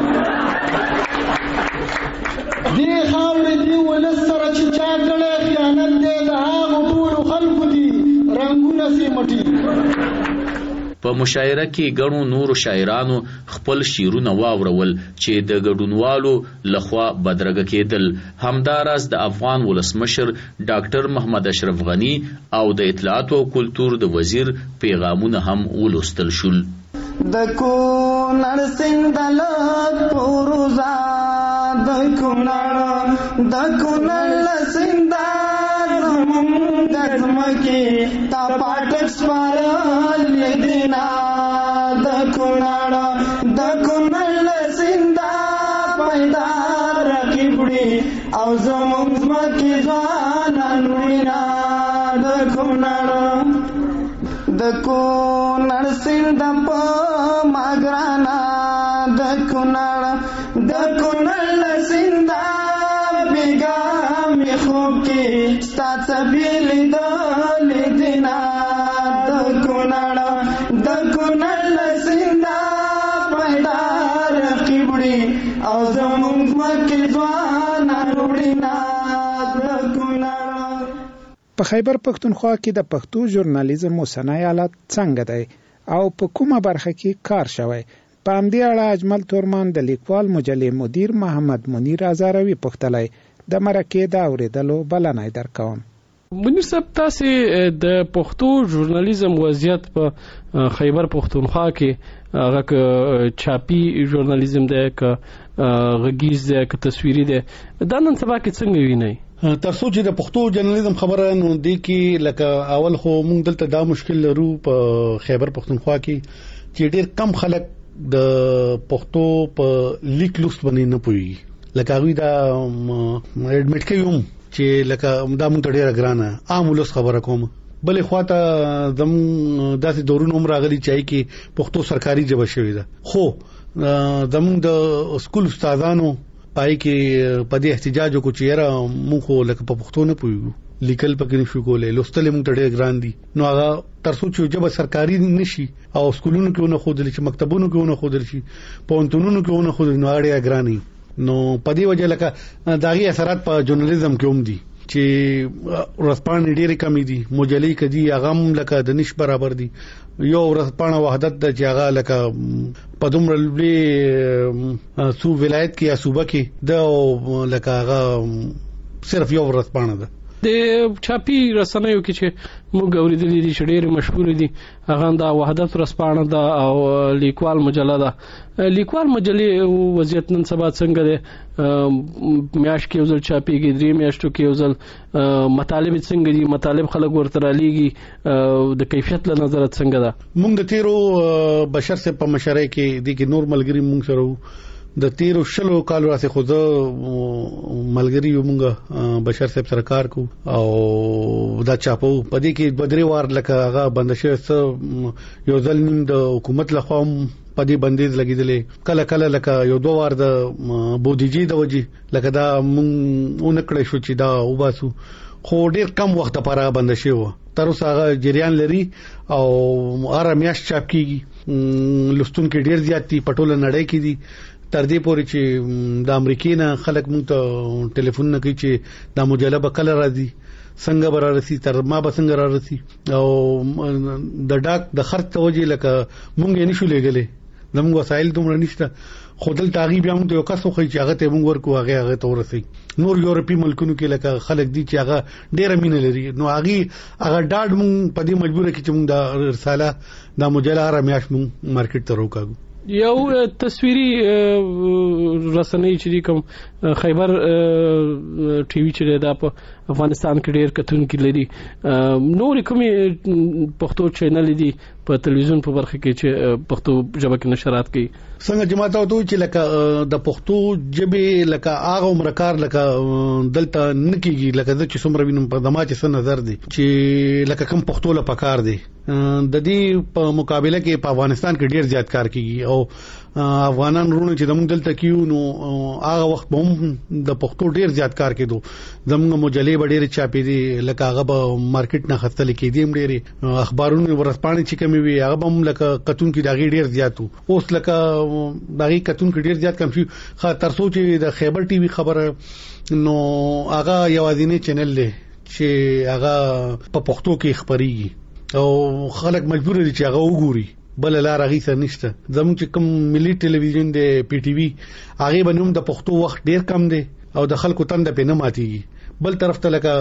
دې خاورې دې ولس سره چې چا کړی خیانت دی د هغو ټولو خلکو دي رنګونه سیمټي. په مشاعره کې ګڼو نورو شاعرانو خپل شعرونه واورول چې د ګډونوالو لخوا بدرګه کېدل. همداراز د افغان ولسمشر ډاکټر محمد اشرف غنی او د اطلاعات او کلتور د وزیر پیغامونه هم ولوستل شول. د کونړ سیند له پروزا د کونړ د کونړ سیند زمونږ د ځمکې تا پاټک سپارل دینا. د کونړ د کونړ سیند پیدا رقیبړي او زمونږ ځمکې ځوانان وینا. د کونړ د کونړ سیند په ماګرانا د کونړ د کونړ سیند بیګا می خوب کې ستا څبیل دل دینا. د کونړ د کونړ سیند پیدا رقیبړي او زمونږ ځمکې ځوانان وړینا. د کونړ په خیبر پښتونخوا کې د پښتو ژورنالیزم او صنایع حالت څنګه دی او په کومه برخه کې کار شوی؟ په همدې اړه اجمل تورمان د لیکوال مجلې مدیر محمد منیر ازاروي پوښتلی. د مرکې د اورېدلو بلنه درکوم. منیر صاحب، تاسې د پښتو ژورنالیزم وضعیت په خیبر پښتونخوا کې هغه که چاپي ژورنالیزم دی که غږیز دی که تصویري دی، دا نن سبا کې څنګه وینئ؟ تر څو چې د پښتو ژورنالیزم خبره نو دی کې لکه اول خو موږ دلته دا مشکل لرو په خیبر پښتونخوا کې چې ډېر کم خلک د پښتو په لیک لوست باندې نه پوهیږي. لکه هغوی دا اډمټ کوي هم چې لکه دا موږ ته ډېره ګرانه عام ولس خبره کوم. بلې خواته زموږ داسې دورونه هم راغلي چې کې پښتو سرکاري ژبه شوې ده، خو زموږ د سکول استادانو پای کې په دې احتجاج وکړو چې یاره موږ خو لکه په پښتو نه پوهیږو، لیکل پکې نشو کولای، لوستل موږ ته ډېر ګران دي. نو هغه تر څو چې ژبه سرکاري نشي او سکولونو کې ونه خودل شي، مکتبونو کې ونه خودل شي، پوهنتونونو کې ونه خودل، نو اړیا ګراني. نو په دې وجه لکه داغي اثرات په ژورنالیزم کې هم دي چې ورځپاڼې ډېرې کمې دي، مجلې کدي هغه هم لکه د نش برابر دي. یو ورځپاڼه وحدت د چې هغه لکه په دومره لوی صوب ولایت کې یا صوبه کې د لکه هغه صرف یو ورځپاڼه ده. د چاپی رسنیو کې چې موږ اوریدلې دي چې ډېر مشهور دي، هغه د وحدت ورځپاڼه ده او لیکوال مجله ده. لیکوال مجلې وضعیت نن سبا څنګه ده؟ میاشت کې یو ځل چاپیږي، درې میاشتو کې یو ځل. مطالب څنګه دي؟ مطالب خلک ورته رالیږي، د کیفیت له نظره څنګه ده؟ موږ د تیرو بشر سے په مشره کې دي کې نور ملګری موږ سره د تیرو شلو کالو راځي خو زه ملګری یو مونږه بشر صاحب سره کار کو او دا چاپو په دې کې بدري وار لکه هغه بند شوی یو ځل د حکومت لخوا په دې بندیز لګیدلې، کله کله لکه یو دوه وار د بودیجی د وجې لکه دا مونږ اونکړې شو چې دا وباسو، خو ډیر کم وخت لپاره بند شوی و. تر اوسه هغه جریان لري او هر میاشت چاپ کیږي، لستون کې ډیر زیات دي، پټول نړۍ کې دي. تر دې پورې چې د امریکای نه خلک مونږ ته ټلیفون نه کوي چې دا مجله به کله راځي، څنګه به راځي، تر ما به څنګه راځي. او د ډاک د خرڅ توجه لکه مونږ یې نشو لګلې، زموږ وسایل دومره نشته، خودل تاغي بیا موږ یو کس خو چې هغه ته موږ ورکو هغه هغه ته ورسي نور یورپی ملکونو کې لکه خلک دي چې هغه ډېر مینه لري نو هغه هغه ډاډ موږ په دې مجبور کې چې موږ د رساله د مجله رمیاش موږ مارکیټ ته روکاګو یو تصویری رسنۍ چې کوم خیبر ټي وي چې دا په افغانستان کې ډېر کتونکي لري نور کومي پښتو چینل دي په تلویزیون په برخه کې چې پښتو ژبه کې نشرات کوي څنګه جماعت او چې لکه د پښتو ژبه لکه هغه عمرکار لکه دلته نکیږي لکه چې څومره وینم په دما چې څه نظر دي چې لکه کوم پښتو له پکار دي د دې په مقابله کې په افغانستان کې ډیر زیات کار کیږي او افغانان رونه چې زموږ دلته کیو نو هغه وخت به هم د پښتو ډیر زیات کار کېدو زموږ مجلې به ډېرې چاپې دي لکه هغه به مارکیټ نه خستل کېدي هم ډېرې اخبارونه ورځپاڼې چې کومې وي هغه به هم لکه کتون کې داغي ډیر زیات وو اوس لکه داغي کتون کې ډیر زیات کم شي تر څو چې د خیبر ټي وي خبره نو هغه یوازینی چینل دی چې هغه په پښتو کې خبريږي او خلک مجبور دي چې هغه وګوري بل لار هغه سره نشته زموږ چې کوم ملي ټلویزیون دی پی ټی وی هغه باندې هم د پښتو وخت ډیر کم دی او د خلکو تند په نه ماتيږي بل طرف ته لکه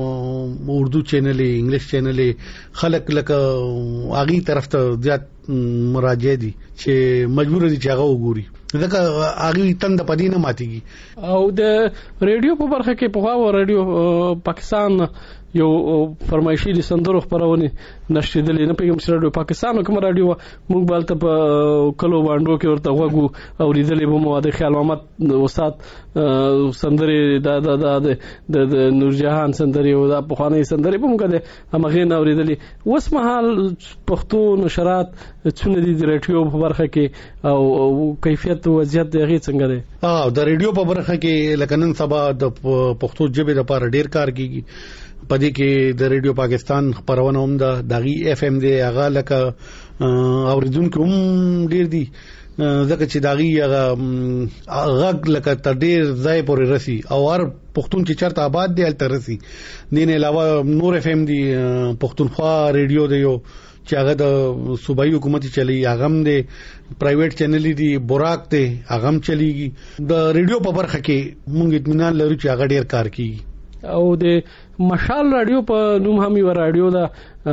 اردو چینل انګلیش چینل خلک لکه هغه طرف ته زیات مراجع دي چې مجبور دي چې هغه وګوري ځکه هغه تند په دې نه ماتيږي او د ریډیو په برخه کې په هغه ریډیو پاکستان یو فرمایشي د سندرو خبرونه نشریدلې نه پیغام سره د پاکستان کوم رادیو موږ بالته په کلو باندې کې ورته وګو او لیدلې به مو د خیال محمد استاد سندري د د د نور جهان سندري او د پخوانی سندري په موږ د امغه نه اوریدلې اوس مهال پښتو نشرات څونه دي د رادیو په برخه کې او کیفیت او وضعیت دغه څنګه دی اه د رادیو په برخه کې لکه نن سبا د پښتو ژبې لپاره ډیر کار کیږي پدې کې د ریډیو پاکستان خبرونه هم د دغه اف ام دی هغه لکه اوریدونکو هم ډیر دي ځکه چې دغه هغه غږ لکه تر ډیر ځای پورې رسی او هر پښتون چې چرته آباد دی الته رسی دین علاوه نور اف ام دی پښتونخوا ریډیو دی یو چې هغه د صوبایي حکومت چلی هغه هم دی پرایویټ چینل دی بوراک دی هغه هم چلیږي د ریډیو په برخه کې مونږ اطمینان لرو چې هغه ډیر کار کوي او د مشال رادیو په نوم هم یو رادیو ده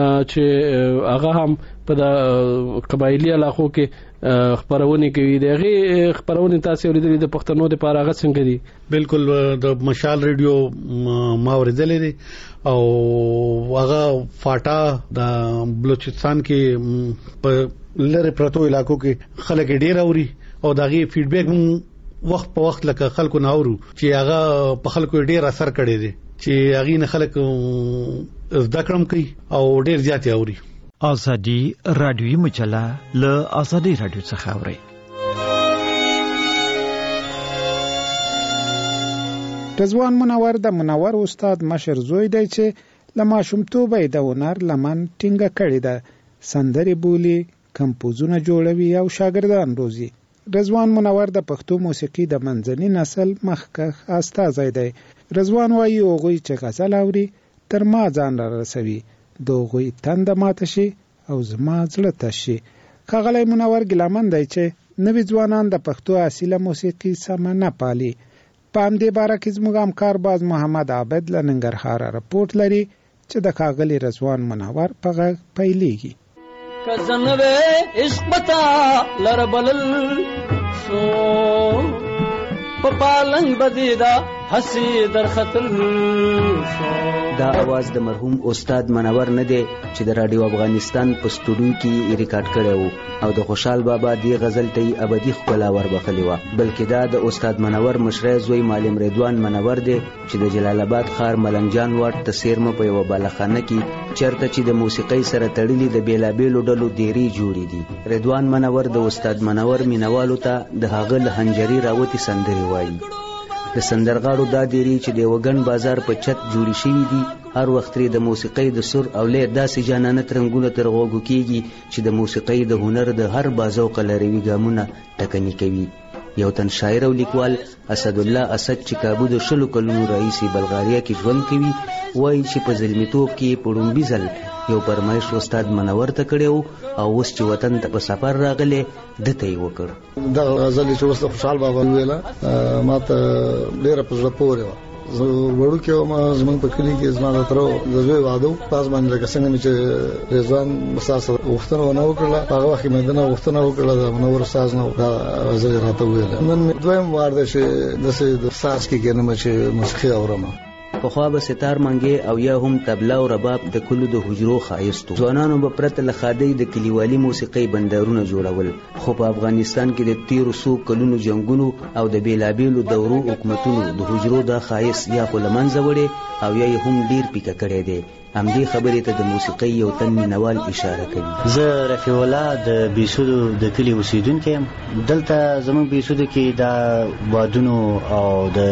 چې هغه هم په د قبایلی علاقو کې خبرونه کوي دغه خبرونه تاسو ورېدلې د پښتنو د پاره هغه څنګه دي بالکل د مشال رادیو ما ورېدلې دي او هغه فاټا د بلوچستان کې په لری پروتو علاقو کې خلک ډیر اوري او دغه فیډبیک وخت په وخت لکه خلکو ناورو چې هغه په خلکو ډیر اثر کړی دی چې هغه نه خلک زده کړم کوي او ډیر زیات اوري ازادي رادیوي مجله له ازادي رادیو څخه اوري رضوان منور د منور استاد مشر زوی دی چې له ماشومتوبه د هنر لمن ټینګه کړې ده سندري بولي کمپوزونه جوړوي او شاګردان روزي رضوان منور د پښتو موسیقي د منځني نسل مخکښ استازی دی رضوان وایي هغوی چې غزل اوري تر ما ځان را رسوي د هغوی تنده ماته شي او زما زړه ته شي ښاغلی منور ګیلهمن دی چې نوي ځوانان د پښتو اصیله موسیقي سمه نه پالي په همدې باره کې زموږ همکار باز محمد عابد له ننګرهاره رپورټ لري چې د ښاغلي رضوان منور په غږ پیلېږي کزنوے عشق بتا لربلل سو پپالنگ بدیدا حسی در خطر سو دا आवाज د مرحوم استاد منور نه دی چې د رادیو افغانستان په سټوډیو کې ریکارډ کړی وو او د خوشحال بابا دی غزل ته ابدي خپل اور بخلی و بلکې دا د استاد منور مشره زوی معلم رضوان منور دی چې د جلال آباد ښار ملنګ جان واټ تسیرمه په یو بالخانه کې چرته چې د موسیقۍ سره تړلي د بیلابېلو ډلو ډیری جوړې دي رضوان منور د استاد منور مینوالو ته د هغه لهنجري راوتی سندري وایي د سندرغاړو دا دیری چې د وګن بازار په چت جوړی شوی دي هر وخت لري د موسیقۍ د سر او لې داسې جانانه ترنګونه تر غوږو کیږي چې د موسیقۍ د هنر د هر بازو قلروي ګامونه ټکنی کوي یو تن شاعر او لیکوال اسد الله اسد چې کابو د شلو کلونو راهیسې بلغاریا کې ژوند کوي وایي چې په زلمیتوب کې په لومړي ځل یو فرمایش استاد منور ته کړی او اوس چې وطن ته په سفر راغلی ده ته یې وکړ. دغه غزل چې اوس د خوشحال بابا ویله ما ته ډېره په زړه پورې وه. زه وړوکی وم، زموږ په کلي کې زما د تره د زوی واده و، په هغه باندې لکه څنګه مې چې رضوان استاد سره غوښتنه ونه وکړله، په هغه وخت کې مې دنه غوښتنه وکړله د منور استاد نه دا غزل یې راته وویله. نن مې دویم وار دی چې داسې د ساز کې کښېنم چې موسیقي اورم. پخوا به ستار منګې او یا هم تبله او رباب د کلو د حجرو ښایست و. ځوانانو به پرته له ښادۍ د کلیوالي موسیقۍ بندرونه جوړول، خو په افغانستان کې د تیرو څو کلونو جنګونو او د بېلابېلو دورو حکومتونو د حجرو دا ښایست یا خو له منځه وړی او یا یې هم ډېر پیکه کړی دی. همدې خبرې ته د موسیقۍ یو تن مینوال اشاره کوي. زه رفیع الله د بیسودو د کلي اوسیدونکی یم. دلته زموږ بیسودو کې د وادونو او د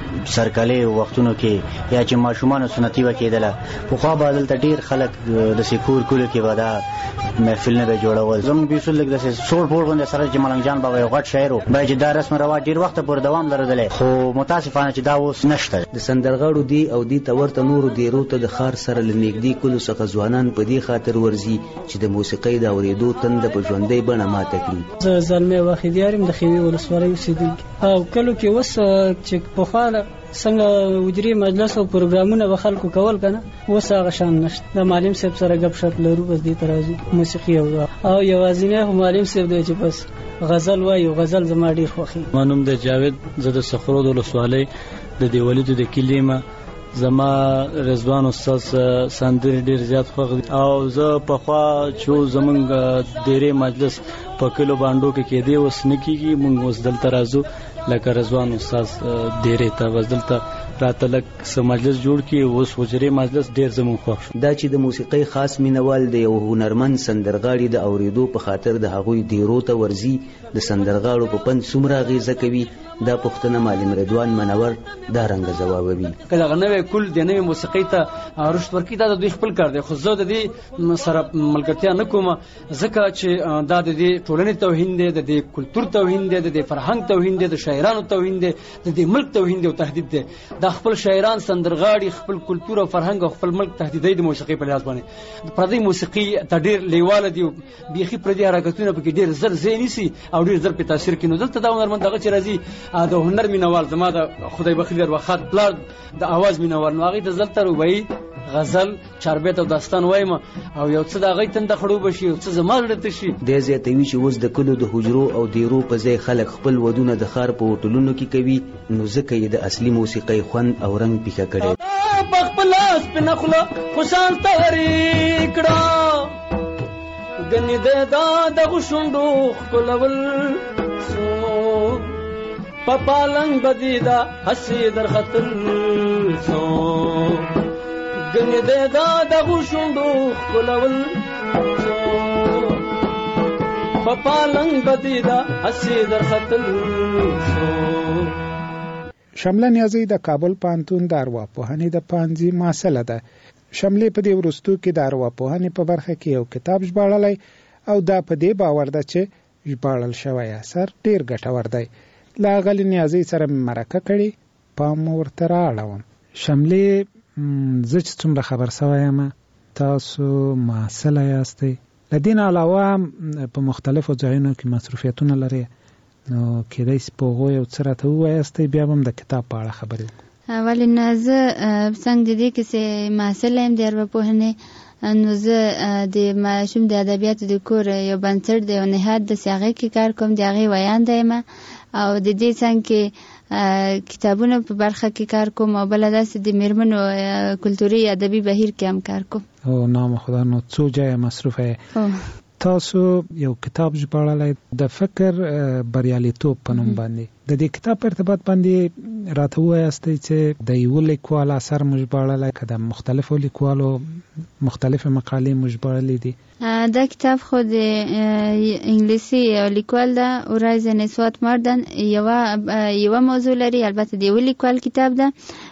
سرکالۍ وختونو کې یا چې ماشومانو سنتي به کېدله، پخوا به دلته ډېر خلک داسې کور کلو کې به دا محفلونه به جوړول. زموږ بیسود لږ داسې سوړ پوړ غوندې سره چې ملنګ جان بابا یو غټ شاعر و، باید چې دا رسم رواج ډېر وخته پورې دوام لرلی، خو متاسفانه چې دا اوس نشته. د سندرغاړو دی او دې ته ورته نورو دیرو ته د ښار سره له نږدې کلو څخه ځوانان په دې خاطر ورځي چې د موسیقۍ د اورېدو تنده په ژوندۍ بڼه ماته کړي. زه زلمی واخیدیار یم، د خیوي ولسوالۍ اوسېدونکی. او کلو کې اوس چې پخوا څنګه وجري مجلس او پروګرامونه به خلکو کول کنه، اوس هغه شان نشته. د معلم صاحب سره غپ شپ لرو، بس دې تر راځو موسیقي او او یوازینی معلم صاحب دی چې بس غزل وایي. غزل زما ډېر خوښي. ما نوم د جاوید، زه د صخرو د ولسوالۍ د دیولیدو د کلي یم. زما رضوان استاد سندرې ډېر زیات خوښ دي او زه پخوا چې زمونږ ډېرې مجلس په کلو بانډو کې کېدی، اوس نه کېږي. مونږ اوس دلته راځو لکه رضوان استاد ډېرې ته بس دلته راته لږ څه مجلس جوړ کړي. اوس حجرې مجلس ډېر زمونږ خوښ شو. دا چې د موسیقۍ خاص مینوال د یو هنرمند سندرغاړي د اورېدو په خاطر د هغوی دیرو ته ورځي، د سندرغاړو په پند څومره اغېزه کوي، دا پوښتنه معلم رضوان منور دا رنګه ځوابوي. که دغه نوی کل د نوې موسیقۍ ته رشد ورکړي دا د دوی خپل کار دی، خو زه د دې سره ملګرتیا نه کوم، ځکه چې دا د دې ټولنې توهین دی، د دې کلتور توهین دی، د دې فرهنګ توهین دی، د شاعرانو توهین دی، د دې ملک توهین دی او تهدید دی. دا خپل شاعران سندرغاړي خپل کلتور او فرهنګ او خپل ملک تهدیدوي د موسیقۍ په لحاظ باندې. پردۍ موسیقي ته ډېر لیواله دي، بیخي پردي حرکتونه پکې ډېر زر ځای نیسي او ډېر زر پې تاثیر کوي. نو دلته دا هنرمند هغه چې راځي د هنر مینوال، زما د خدای بخیل وخت پلار د اواز مینوال، نو هغې ته زلته روبایي غزل چاربیت او داستان وایم او یو څه د هغې تنده خړو بشي، یو څه زما زړه ته شي. دی زیاتوي چې اوس د کلو د حجرو او دیرو په ځای خلک خپل ودونه د ښار په هوټلونو کې کوي، نو ځکه یې د اصلي موسیقۍ خوند او رنګ پیکه کړی. په خپل سپینه خوله خوشحال تورې کړه، ګنې د دا دغو شونډو ښکلول په پالنګ بدي دا هسې در خطر سو، ګنې د دا دغو شونډو ښکلول په پالنګ بدي دا هسې در خطر سو. شمله نیازی د کابل پوهنتون د ارواپوهنې د پوهنځي محصله ده. شملې په دې وروستو کې د ارواپوهنې په برخه کې یو کتاب ژباړلی او دا په دې باور ده چې ژباړل شوی اثر ډېر ګټور دی. له اغلې نیازۍ سره مې مرکه کړې، پام ورته رااړوم. شملې زه چې څومره خبر سوی یم تاسو محصله یاستئ، له دې نه علاوه په مختلفو ځایونو کې مصروفیتونه لرئ، نو کېدای شي په هغو یو څه راته ووایاستئ، بیا به هم د کتاب په اړه خبرې وکړو. ولې نه، زه څنګه د دې کیسې محصله یم د ارواپوهنې، نو زه د ماشوم د ادبیاتو د کور یو بنسټ دی او نهاد د هغې کې کار کوم، د هغې ویانده یم او د دې څنګ کې کتابونو په برخه کې کار کوم او بله داسې د میرمنو کلتوري ادبي بهیر کې هم کار کوم. او نام خدا، نو څو ځایه مصروفه یې. تاسو یو کتاب ژباړلی د فکر بریالیتوب په نوم باندې، د دې کتاب په ارتباط باندې راته ووایاستئ چې د یوه لیکوال اثر مو ژباړلی که د مختلفو لیکوالو مختلفې مقالې مو ژباړلې دي؟ دا کتاب خو د انګلیسي لیکوال ده اورایزن اسوات ماردن، یوه یوه موضوع لري، البته د یوه لیکوال کتاب ده.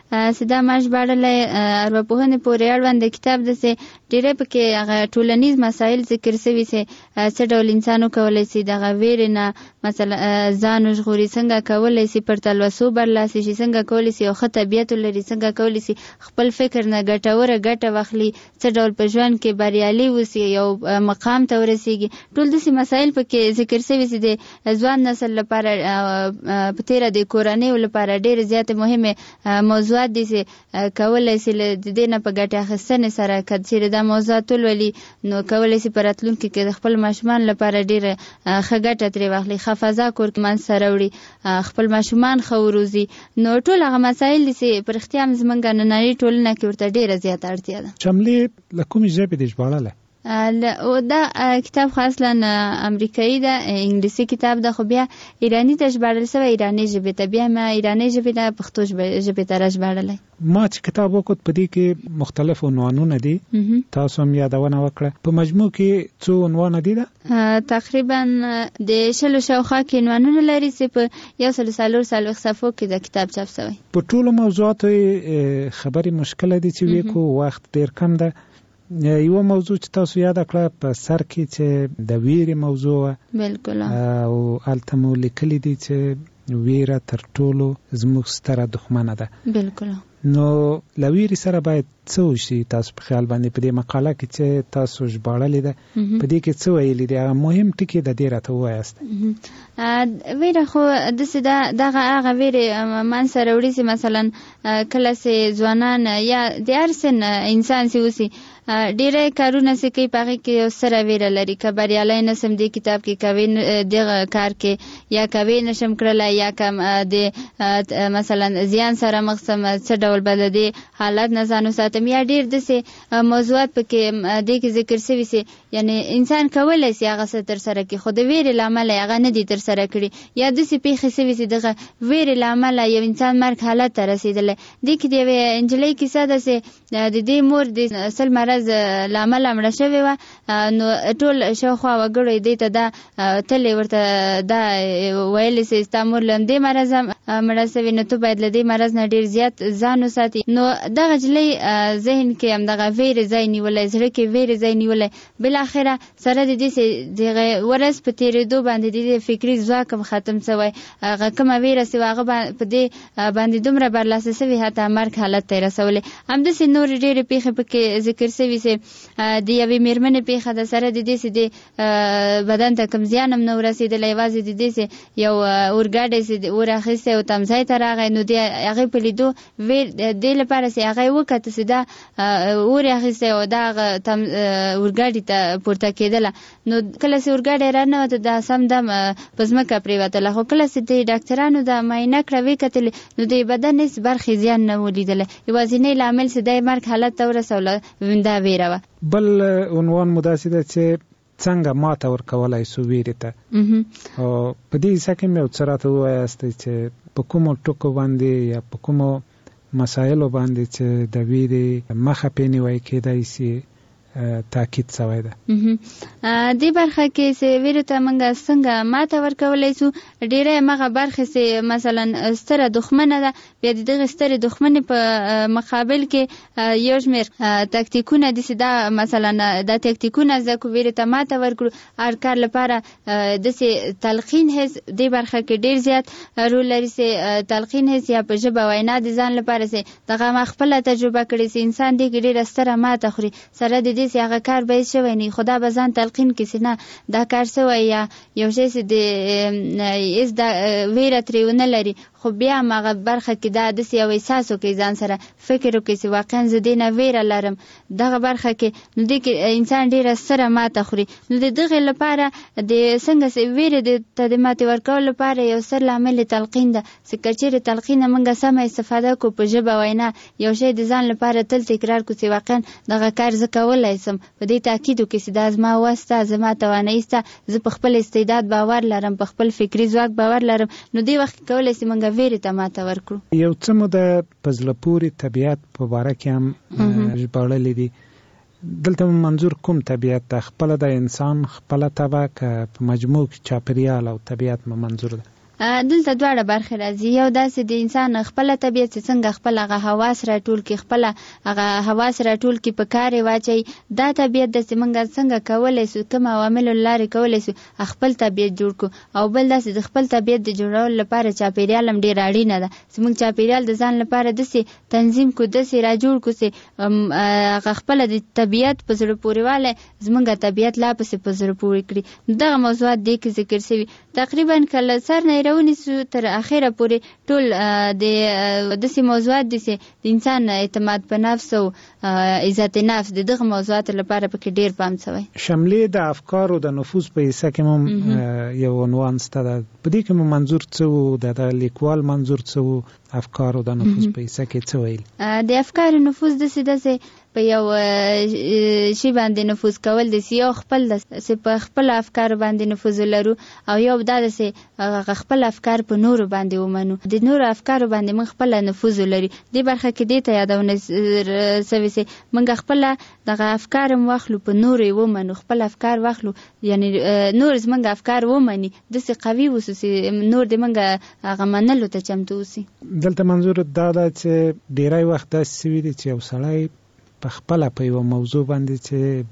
سدا ما ژباړلی ارواپوهنې پورې اړوند کتاب داسې ډېری پکې هغه ټولنیز مسایل ذکر سوي چې څه ډول انسان وکولی شي دغه ویرې نه مثلا ځان وژغوري، څنګه کولی شي پر تلوسو برلاسي شي، څنګه کولی شي یو ښه طبیعت ولري، څنګه کولی شي خپل فکر نه ګټوره ګټه واخلي، څه ډول په ژوند کې بریالي اوسي، یو مقام ته ورسیږي. ټول داسې مسایل پکې ذکر سوي چې د ځوان نسل لپاره په تېره د کورنیو لپاره ډېرې زیاتې مهمې موضوعات دي چې کولی شي له د دې نه په ګټې اخیستنې سره که چېرې دا موضوعات ولولي نو کولی شي په راتلونکي کې د خپل ماشومان لپاره ډېره ښه ګټه ترې واخلي، ښه فضا کور کې منځته راوړي، خپل ماشومان ښه وروزي. نو ټول هغه مسایل دي چې په رښتیا هم زموږ نننۍ ټولنه کې ورته ډېره زیاته اړتیا ده. شملې له کومې ژبې دې ژباړلی؟ دا کتاب خو اصلا امریکایي ده، انګلیسي کتاب ده، خو بیا ایراني ته ژباړل شوی، ایراني ژبې ته. بیا ما ایراني ژبې نه پښتو ژبې ته راژباړلی. ما چې کتاب وکړ په دې کې مختلف عنوانونه دي، تاسو هم یادونه وکړه. په مجموع کې څو عنوانه دي؟ ده تقریبا د شلو شاوخوا کې عنوانونه لري چې په یو سل څلور څلوېښت صفحو کې د کتاب چاپ شوی. په ټولو موضوعاتو خبرې مشکله دي چې وکړو، وخت ډېر کم ده. یو موضوع چې تاسو یاد کړه په سر کې چې د ویرې موضوع بالکل او هلته مو لیکلي دي چې ویره تر ټولو زموږ ستره دښمنه ده. بالکل. نو له ویرې سره باید څه وشي تاسو په خیال باندې؟ په دې مقاله کې چې تاسو ژباړلې ده په دې کې څه ویلي دي؟ هغه مهم ټکي د دې راته ووایاست. ویره خو داسې ده دغه هغه ویرې منځته راوړي چې مثلا کله چې ځوانان یا د هر سن انسان چې اوسي ډېری کارونه چې کوي په هغې کې یو ستره ویره لري، که بریالی نشم دې کتاب کې، کوي دغه کار کې، یا کوي نشم کړلی، یا که د مثلا زیان سره مخ شم څه ډول به د دې حالت نه ځان وساتم، یا ډېر داسې موضوعات پکې دې کې ذکر شوي چې یعنې انسان کولی شي هغه څه ترسره کړي خو د ویرې له امله هغه نه دي ترسره کړي، یا داسې پېښې شوي چې دغه ویرې له امله یو انسان مرګ حالت ته رسېدلی. دې کې د یوې نجلۍ کیسه ده چې د دې مور د سل مرض له امله مړه شوې وه، نو ټول شاوخوا وګړو دې ته دا تلې ورته دا ویلې چې ستا مور له همدې مرضه مړه شوې، نو ته باید له دې مرض نه ډېر زیات ځان وساتي. نو دغه نجلۍ ذهن کې همدغه ویرې ځای نیولی، زړه کې ویرې ځای نیولی. بالاخره سره د دې چې دغه ورځ په تېرېدو باندې د دې فکري ځواک هم ختم شوی، هغه کومه ویره چې هغه په دې باندې دومره برلاسه شوې حتی مرګ حالت ته یې رسولی. همداسې نورې ډېرې پېښې پکې ذکر شوي چې د یوې مېرمنې پېښه ده، سره د دې چې د بدن ته کوم زیان هم نه ورسېدلی، یوازې د دې چې یو اورګاډی چې اور اخیستی او تمځای ته راغی، نو د هغې په لیدو دې لپاره چې هغه یې وکته چې دا اور یې اخیستی او دا هغه اورګاډي ته پورته کېدله، نو کله چې اورګاډی راننوته دا سم دم په ځمکه پرېوتله، خو کله چې د ډاکټرانو دا معاینه کړه ویې کتلې نو د بدن هېڅ برخې زیان نه و لیدلی، یوازینی لامل چې دی مرګ حالت ته ورسوله دا ویره وه. بل عنوان مو داسې ده چې څنګه ماته ورکولی سو ویرې ته، او په دې حصه کې مې یو څه راته ووایاستئ چې په کومو ټکو باندې یا په کومو مسایلو باندې چې د ویرې مخه پې نیوی کېدی سي تاکید شوی ده. دې برخه کې چې ویرې ته موږ څنګه ماته ورکولی سو، ډېری همغه برخې چې مثلا ستره دښمنه ده، بیا د دغې سترې دښمنې په مقابل کې یو شمېر تکتیکونه دي چې دا مثلا دا تکتیکونه زده کړو ویرې ته ماته ورکړو. هر کار لپاره داسې تلقین حس دې برخه کې ډېر زیات رول لري چې تلقین حس یا په ژبه وینا د ځان لپاره چې دغه ما خپله تجربه کړې چې انسان دې کې ډېره ستره ماته خوري، سره د دې چې هغه کار به هېڅ شوی نه خو دا به ځان تلقین کړي چې نه دا کار شوی، یا یو شی چې د هېڅ دا ویره ترې ونه لري، خو بیا هم هغه برخه کې دا داسې یو احساس وکړي، ځان سره فکر وکړي چې واقعا زه دې نه ویره لرم، دغه برخه کې نو دې کې انسان ډېره ستره ماته خوري. نو د دغې لپاره د څنګه چې ویرې ته د ماتې ورکولو لپاره یو ستر لامل تلقین ده چې که چېرې تلقین نه موږ سمه استفاده کړو په ژبه وینا، یو شی د ځان لپاره تل تکرار کړو چې واقعا دغه کار زه کولی شم، په دې تاکید وکړي چې دا زما وس ده، زما توانایي شته، زه په خپل استعداد باور لرم، په خپل فکري ځواک باور لرم، نو دې وخت کې کولی شي موږ ویرې ته ماته ورکړو. یو څه مو د په زړه پورې طبیعت په باره کې هم ژباړلي دي، دلته منظور کوم طبیعت ده؟ خپله د انسان خپله طبع که په مجموع کې چاپریال او طبیعت مو منظور ده؟ دلته دواړه برخې راځي. یو داسې د انسان خپل طبیعت څنګه خپل هغه حواس راټول کی خپل هغه حواس راټول کی په کار واچي دا طبیعت د څنګه څنګه کولای سو کوم عوامل لارې کولای سو خپل طبیعت جوړ کو او بل داسې د خپل طبیعت د جوړولو لپاره چاپیریال هم ډیر اړینه ده. زموږ چاپیریال د ځان لپاره داسې تنظیم کو داسې را جوړ کو چې هغه خپل د طبیعت په زړه پورې واله زموږ طبیعت لا پسې په زړه پورې کړي. دغه موضوعات د کې ذکر شوی تقریبا کله سر نه رونیسو تر اخره پورې ټول د داسې موضوعات دي چې د انسان اعتماد په نفس او عزت نفس د دغه موضوعات لپاره پکې ډیر پام شوی. شملې د افکارو د نفوذ په حصہ کې مم یو عنوان ستده په دې کې مم منظور څه د لیکوال منظور څه افکارو د نفوذ په حصہ کې څه ویل؟ د افکار نفوذ د سیده په یو شی باندې نفوذ کول د یو خپل د په خپل افکار باندې نفوذ لرو او یو د داسې خپل افکار په نور باندې ومنو د نور افکار باندې من خپل نفوذ لري. د برخه کې د ته یادونه سوي سي من خپل دغه افکار مخلو په نور ومنو خپل افکار واخلو یعنی نور زمنګ افکار ومني د سي قوي وسوسي نور د منګه هغه منلو ته چمتو وسی. دلته منظور دا ده چې ډیری وخت د سوي دي چې یو سړی په خپل په یو موضوع باندې چې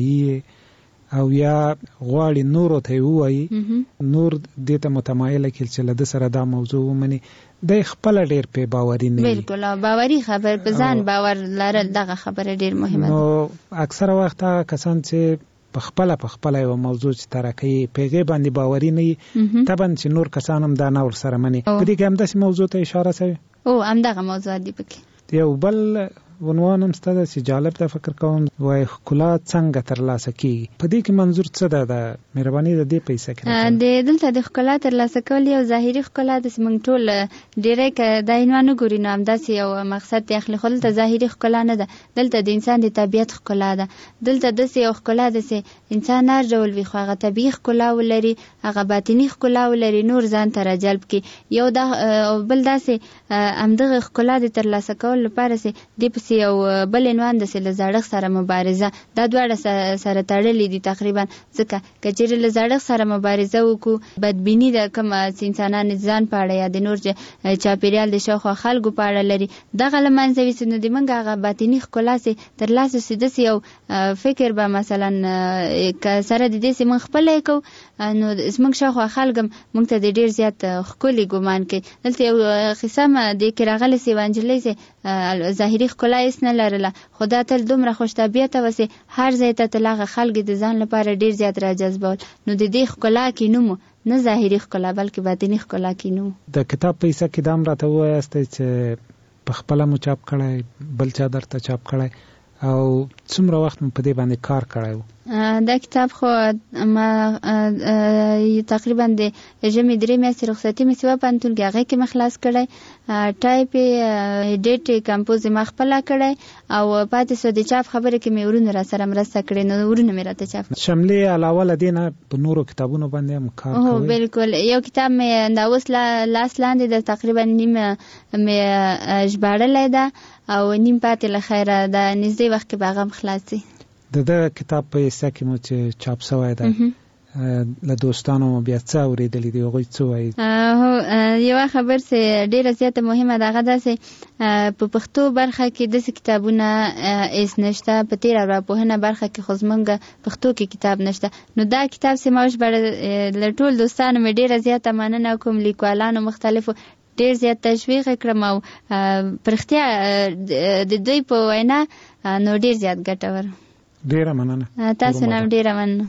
بیانوي او یا غواړي نور ته وایي نور دې ته متمایل کړي چې له سره دا موضوع ومني د خپل ډیر په باوري نه بالکل باوري خبر په ځان باور لرل دغه خبره ډیر مهمه ده. نو اکثره وخت کسان چې په خپل په خپل یو موضوع چې ترکه پیغه باندې باوري نه طبعا چې نور کسان هم دا نور سره مني په دې کې هم د موضوع ته اشاره شوی او هم دغه موضوع دی پکې. یو بل عنوان هم ستاسو چې جالب ده فکر کوم وای خلا څنګه ترلاسه کیږي په دې کې منظور څه ده؟ د مهرباني د دې پیسې کې د دلته د خلا ترلاسه کول یو ظاهري خلا د سیمنګ ټول ډیره ک د عنوان ګوري نو هم داسې یو مقصد دی خل خل ته ظاهري خلا نه ده دلته د انسان د طبيعت خلا ده دلته د یو خلا د انسان هر ډول وي خو هغه طبيعي خلا ولري هغه باطینی خلا ولري نور ځان ته راجلب کی یو د بل داسې امدغه خلا د ترلاسه کول لپاره سي د یو بل عنوان د سلزړخ سره مبارزه دا دواړه سره تړلې دي تقریبا ځکه کچېر لزړخ سره مبارزه وکړو بدبینی د کوم انسانانو ځان پاړه یا د نور چاپیریال د شاوخوا خلکو پاړه لري دغه لمنځوي چې د منګه هغه باطینی خلاصي تر لاسه سیده یو فکر به مثلا ک سره د دې سیمه خپل کو نو زمنګ شاوخوا خلګم مونږ ته ډیر زیات خولي ګمان کوي. دلته یو قسمه د کراغله سی وانجلې سي ظاهري خلا نه لرله خدا تل دومره خوش طبيعت وسه هر ځای ته تلغه خلک د ځان لپاره ډیر زیات راجذبول نو د دې خلا کې نوم نه ظاهري خلا بلکې باطینی خلا کې نوم. د کتاب پیسې کې دام راته وایست چې په خپل مو چاپ کړای بل چا درته چاپ کړای او څومره وخت په دې باندې کار کړای؟ دا کتاب خو ما تقریبا د جمع درې میاشتې رخصتي مې سوا پانتون کې هغه کې مخلاص کړی ټایپ ایډیټ کمپوز ما خپل کړی او پاتې سو د چاپ خبره کې مې ورونه را سره مرسته کړې نو ورونه مې راته چاپ. شملې علاوه لدینه په نورو کتابونو باندې هم کار کوي؟ او بالکل یو کتاب مې دا اوس لاس لاندې د تقریبا نیم مې ژباړلې ده او نیم پاتې لخيره د نږدې وخت کې باغم خلاصي. د د کتاب په حصہ کې مو چې چاپ شوی ده له دوستانو بیا څه اورېدلې دي هغوی څه وایي؟ هو یوه خبر چې ډېره زیاته مهمه ده هغه دا چې په پښتو برخه کې داسې کتابونه هېڅ نشته په تېره ارواپوهنه برخه کې خو زموږ پښتو کې کتاب نشته نو دا کتاب چې ما وژباړه له ټول دوستانو مې ډېره زیاته مننه کوم لیکوالانو مختلفو ډیر زیات تشویق کړم او پرختیا د دوی په وینا نو ډیر زیات ګټور. ډیره مننه تاسو نام ډیره مننه.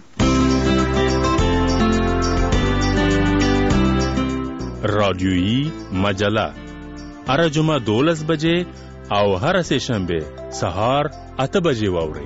رادیویی مجله هر جمعه دولس بجې او هر سه شنبه سهار اته بجې واورئ.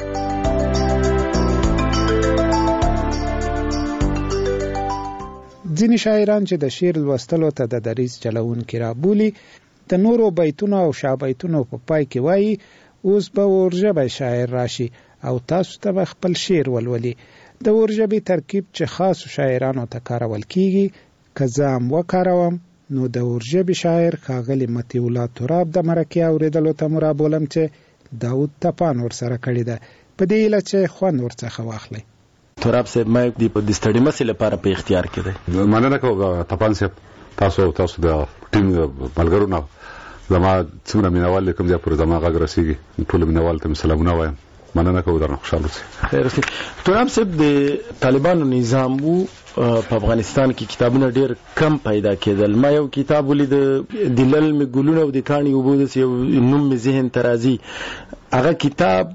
ځینې شاعران چې د شعر لوستلو ته د دریځ چلوونکي رابولي د نورو بیتونو او شعبیتونو په پای کې وایي اوس به ورژبی شاعر راشي او تاسو ته خپل شعر ولولي. د ورژبې ترکیب چې خاصو شاعرانو ته کارول کیږي که زه هم وکاروم نو د ورژبې شاعر ښاغلي مطیع الله تراب د مرکې اورېدلو ته مو رابولم چې داود تپان ورسره کړې ده په دې هیله چې خوند ورڅخه واخلئ. تراب صاحب ما د ستړي مسله لپاره په اختیار کې دی. مننه کوم تپان صاحب، تاسو تاسو د ټیم ملګرو نه زما څومره مینوال کوم ځای پر زما غږ رسیږي، ټول مینوال ته سلامونه وایم. مننه کوم درنه خوشاله اوسئ. خیر اوسئ. تراب صاحب د طالبانو نظام وو په افغانستان کې کتابونه ډیر کم پیدا کېدل. ما یو کتاب ولید د للم ګلونه او د کاڼي وبو د نوم می ذهن ترازی، هغه کتاب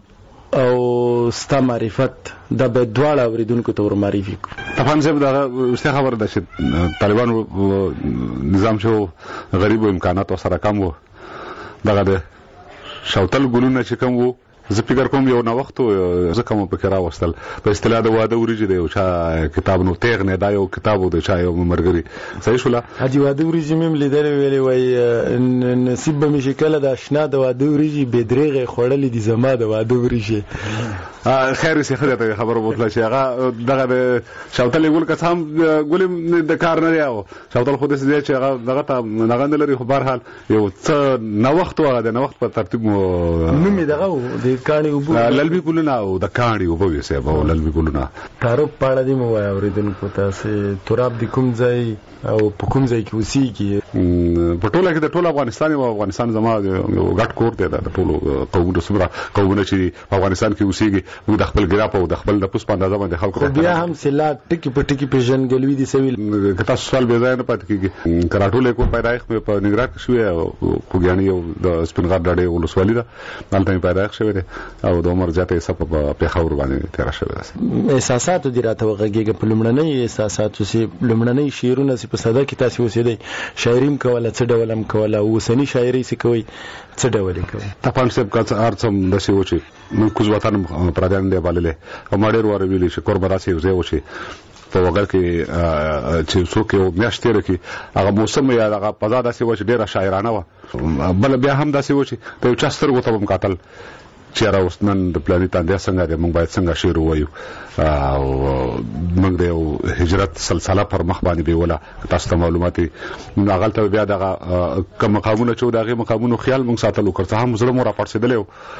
او ستا معرفت د به دواړه اوریدونکو ته ور معرفي کو. طبعا زه دا واستخ خبر ده چې طالبانو نظام شو غریب او امکانات سره کم وو، دغه د شوتل ګلونه چې کم وو. زه فکر کوم یو نو وخت زه کوم په کرا وستل په اصطلاح د واده وريجي دی او چا کتاب نو تیغ نه دا یو کتاب د چا یو مرګري صحیح شولا حاجی واده وريجي مم لیدل ویلې وای نصیب به مشکل د آشنا د واده وريجي بدريغه خړلې دي زما د واده وريجي. خیر سي خدای خبر وکړه چې هغه دغه د شوتل ګل کسام ګل د کار نه یاو شوتل خو دې چې هغه دغه ته نغه نه لري خو بهر حال یو څه نو وخت وغه د نو وخت په ترتیب نو می دغه د کاڼي وبو للبي ګلونه او د کاڼي وبو یې سه او للبي ګلونه تعارف پاړه دی مو وای اوریدونکو تاسو تراب د کوم ځای او په کوم ځای کې اوسېږي؟ په ټوله کې د ټول افغانستان او افغانستان زما یو غټ کور دی د ټولو قومونو سره قومونه چې په افغانستان کې اوسېږي موږ د خپل ګرا په د خپل د پوس په اندازه باندې خلکو بیا هم سلا ټکی په ټکی په جنګلوي دي سویل کته سوال به ځای نه پات کیږي. کراټول کو پیدایښت په نګرات کې شوې او خوګیانی او د سپینغار ډاډې ولسوالۍ ده دلته پیدایښت شوې ده او د عمر ځاته سبب په خاور باندې تیر شوې ده. احساسات دي راته وغږیږي په لمړنۍ احساسات سي لمړنۍ شعرونه سي په صدا کې تاسو اوسېدي شاعریم کوله څه ډولم کوله اوسنی شاعري سي کوي څه ډول کوي؟ تپان صاحب کا ارڅم د سی وچی من کوز وطن پردان دی بالله او ماډر ور ویلي چې قربان راسي زه وچی په وګر کې چې څوک یو میاشتې رکی هغه موسم یا هغه پزا داسې و چې ډیره شاعرانه و بل بیا هم داسې و چې په چا سترګو ته هم قاتل چې را اوسنن د پلانیت اندیا څنګه دی موږ باید څنګه شعر وایو او موږ د هجرت سلسله پر مخ باندې بیوله تاسو ته معلومات هغه ته بیا دغه کوم مقامونه چې دغه مقامونو خیال موږ ساتلو کړ څه هم زړه مو را پړسېدل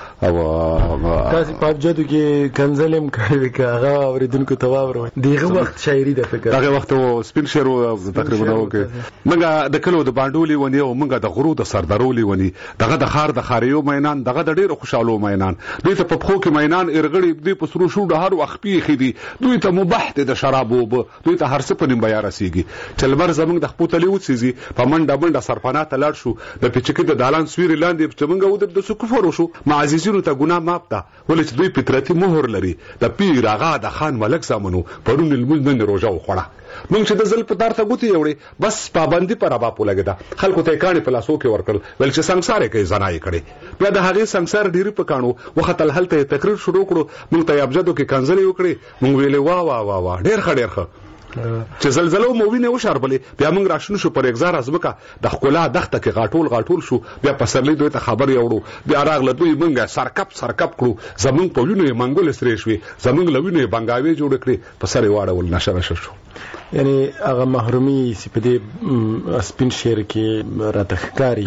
او تاسو په جدو کې کنزلم کوي هغه اوریدونکو ته واورو دغه وخت شاعري د فکر دغه وخت سپین شعر تقریبا وکړ موږ د کلو د باندولي ونی او موږ د غرو د سردارولي ونی دغه د خار د خاریو مینان دغه د ډیرو خوشاله مینان دوی ته په خو کې مینان ارغړي دوی په سرو شو د هر وخت پیخي دي دوی ته مباح د شراب او دوی ته هر څه په نیم بیا رسیږي چې لمر زمنګ د خپل تلی وڅيزي په منډه منډه سرپانا ته لاړ شو د پچکی د دالان سویر لاندې چې موږ ود د سکفر شو معززینو ته ګناه ماپ ده ولې چې دوی فطرتي مهر لري د پیر اغا د خان ملک زمنو پرون المل نن روزه وخړه موږ چې د زل په تار ته ګوتی وړي بس پابندي پر ابا په لګیدا خلکو ته کاڼي په لاسو کې ورکل ول چې سنگسار کې زنای کړي بیا د هغه سنگسار ډیری په کانو وخت هلته تقریر شروع کړو موږ ته ابجدو کې کنځلې وکړي موږ ویلې وا وا وا وا ډیر ښه ډیر ښه چې زلزلو مو وینې وشاربلې بیا موږ راشنو شو پر اگزار ازمکه د خپل دغه کې غاټول غاټول شو بیا پسرلې دوی ته خبر یوړو بیا راغله دوی موږ سرکپ سرکپ کړو زمونږ په وینې منګول سره شوي زمونږ لوینې بنگاوي جوړ کړي په سره واړول نشه نشه شو. یعنی هغه محرومي سپدې سپین شعر کې راتخکاری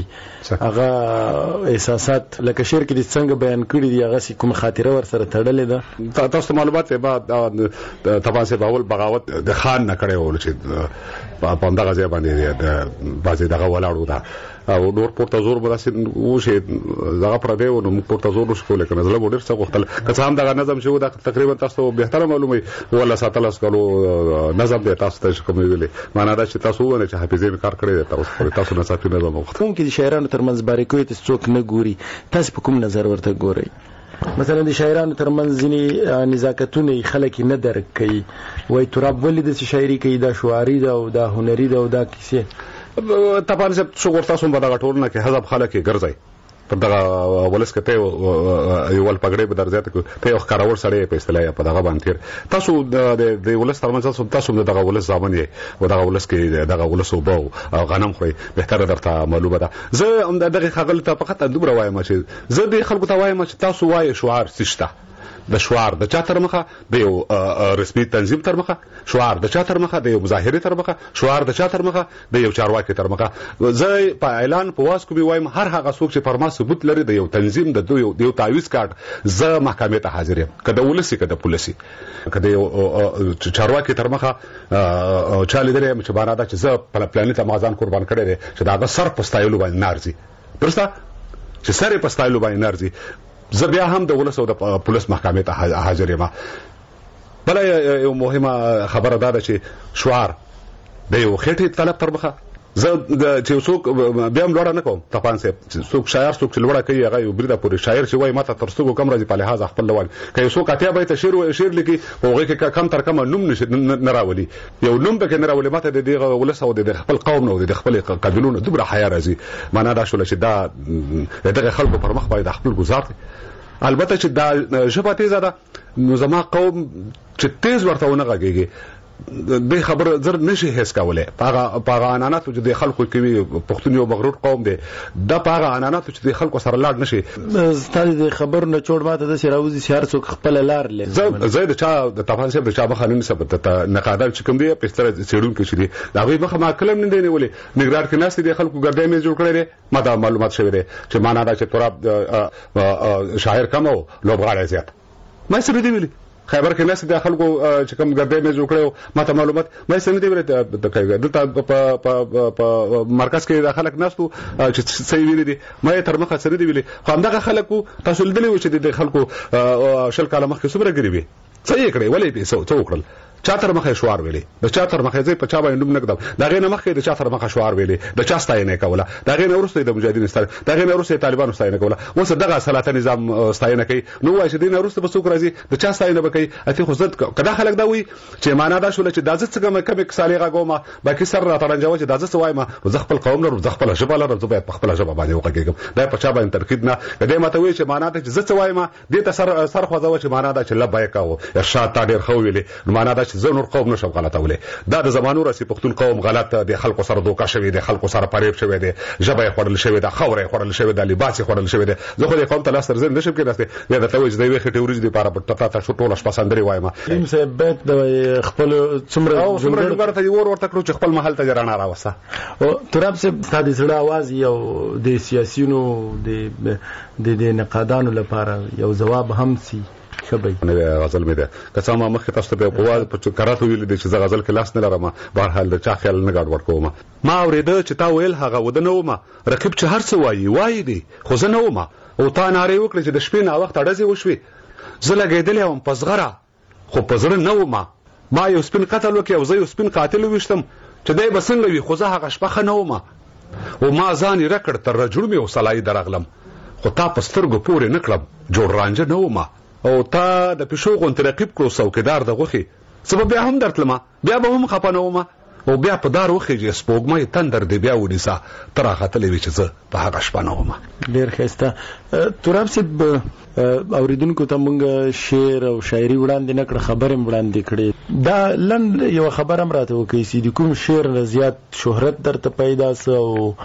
هغه احساسات لکه شعر کې د څنګه بیان کړی دی هغه کوم خاطره ور سره تړلې ده تاسو معلومات به بعد تاسو به اول بغاوت د خان نه کړی ول چې په اندغه ځای باندې د بازي دغه ولاړو دا او نور پورته زور براسي وشه دغه پر دی نو پورته زور شو لیکن زله ډیر څه غوښتل که څه هم دغه نظم شو دا تقریبا تاسو به تر معلومه ولا ساتلس کلو نظم دی تاسو ته کوم ویلې معنا دا چې تاسو ونه چې حافظین کار کړی دی تاسو تاسو نه ساتي نظم وخت کوم کې شاعرانو ترمنځ باریکوي ته څوک نه ګوري تاسو په کوم نظر ورته ګورئ؟ مثلا د شاعرانو ترمنځ ځینې نزاکتونه خلک نه درک کوي وای تراب ولې د شاعري کوي دا شعاري ده او دا هنري ده او دا کیسه تپان صاحب څو ورته سم بدغه ټولنه کې حزب خلک ګرځي په دغه ولس کې ته یو ول پګړې به درځي ته یو کارول سړی په اصطلاح په دغه باندې تاسو د ولس ترمنځ تاسو دغه ولس ځامن یې و دغه ولس کې دغه ولس وبو غنم خوري به تر درته معلومه ده زه هم دغه خغل ته فقط اندوبره وایم چې زه د خلکو ته وایم چې تاسو وایي شعار سشته د شعار د چا تر مخه د یو رسمي تنظیم تر مخه، شعار د چا تر مخه د یو مظاهره تر مخه، شعار د چا تر مخه د یو چارواکي تر مخه. زه په اعلان په واس کې وایم هر هغه څوک چې پر ما ثبوت لري د یو تنظیم د یو د یو تعویض کارت، زه محکمې ته حاضر یم، که د ولسي که د پولیسي که د یو چارواکي تر مخه چا لیدلی یم چې معنا ده چې زه پلاني ته مازان قربان کړی دی چې د هغه سر په ستایلو باندې نه ارځي، درسته چې سر یې په ستایلو باندې نه ارځي، زه بیا هم د ولس او د پولیس محکمې ته حاضر یم. بله یو مهمه خبره دا ده چې شعار د یو خېټې طلب تر مخه، زه چې څوک بیا هم لوړه نه کوم طپان صاحب، څوک شاعر څوک چې لوړه کوي هغه یو بریده پورې شاعر چې وایي ماته تر سترګو کم راځي په لحاظ خپل ډول، که یو څوک اتیا بیته شعر شعر لیکي په هغې کې کم تر کمه نوم نه راولي، یو نوم پکې نه راولي، ماته د دغه ولس او د خپل قوم نه او د خپل قبیلو نه دومره حیا راځي. معنا دا شوله چې دا د دغه خلکو پر مخ باید خپل ګزار دی. البته چې دا ژبه تیزه ده نو زما قوم چې تیز ورته ونه غږېږي د خبر زر نشي هیڅ کولای، پاغه پاغه انانات چې د خلکو کوي پښتون یو مغرور قوم دی، د پاغه انانات چې د خلکو سره لاړ نشي. ستاسو د خبر نه چور ماته د سراوزي سیار څوک خپل لار لري. زه زه د چا د طبعا صاحب د چا مخه نه ثبت نقادان چې کوم دی په ستر سیډون کې شدي دا غوي مخه ما کلم نه دی نیولې، نګران کې ناس دي خلکو ګردې مې جوړ کړی دی، ما دا معلومات شوی دی چې معنا دا چې تراب شاعر کم او لوبغاړی زیات، ما سره دی ویلي خیبر کې ناس د خلکو چې کوم ګردې مې جوړ کړو ماته معلومات ما سم دي ورته د کوي دلته په مرکز کې د خلک ناستو چې صحیح ویلي دي، ما تر مخه سره دي ویلي، خو همدغه خلکو تاسو لیدلی و چې د خلکو شل کاله مخکې څومره ګریبي صحیح کړی ولې به څو څو کړل، چا تر مخه شعار ویلي، د چا تر مخه زی په چا باندې نوم نکدم، دا غینه مخه د چا تر مخه شعار ویلي، د چا ستاینه کوله، دا غینه ورسته د مجاهدین ستاینه، دا غینه ورسته طالبانو ستاینه کوله، اوس دغه سلاطه نظام ستاینه کوي، نو وایي چې دینه ورسته به څوک راځي د چا ستاینه وکړي، اته خو زد کدا خلک دا وایي چې معنا دا شول چې د ځڅ څنګه کم کسالې غوما باقي سر را ترنجو چې د ځڅ وایم زه خپل قوم لرم، زه خپل ژبه لرم، زه په خپل ژبه باندې وکړم، دا په چا باندې ترکید نه کدی ماته وایي چې معنا دا چې زه څه وایم دې ته سر سر خوځو چې معنا دا چې لبیک او ارشاد تا ډیر خو ویلي، معنا دا چې زه نور قوم نشم غلطه ولې، دا د زمانو راسي پښتون قوم غلط د خلکو سره دوکا شوی دی، خلکو سره پریب شوی دی، ژبه خورل شوی دی، خوره خورل شوی دی، لباس خورل شوی دی، زه خو د قوم ته لاس تر زین نشم کېداسته، دا د توجه دی وخت ورځ دی لپاره پټه تا شټول شپه سندري وایم ایم سه بیت د خپل څومره او څومره ورته دی ور ورته کړو چې خپل محل ته جرانا راوسته. او تراب سه ستاسو سره आवाज یو د سیاسيونو د د نقادانو لپاره یو جواب هم سي شبي نه غزل مې ده که ما مخ تاسو ته په واز په کاراتو ویل دي چې زه غزل کې لاس نه لرم، بهر حال د چا خیال نه گاډ ورکوم، ما اورېده چې تا ویل هغه ودنه ومه رقیب چې هر څه وایي وایي دي خو زه نه ومه، او تا نارې وکړې چې د شپې نه وخت اړځي وشوي، زه لګېدلې وم په زغره خو په زړه نه ومه، ما یو سپین قتل وکړ او زه یو سپین قاتل وشتم چې دی به څنګه وي، خو زه هغه شپه ښه نه ومه، او ما ځان یې رکړ تر رجوع مې وسلای درغلم، خو تا په سترګو پورې نه کړم جوړ رانجه نه ومه، او تا د پښو غون ترقیب کړو څوکیدار د غوخي سبب بیا هم درتلم، بیا به هم خپنه ومه، او بیا په دار وخیږي سپوږمۍ تندر دی بیا ونیسه تر هغه تلې وی چې زه په هغه شپه نه ومه. ډیر ښایسته تراب صاحب اوریدونکو ته مونږ شعر او شاعري وړاندې نه کړ، خبرې وړاندې کړې، دا لند یو خبر هم راته وکړي چې د کوم شعر زیات شهرت درته پیدا سو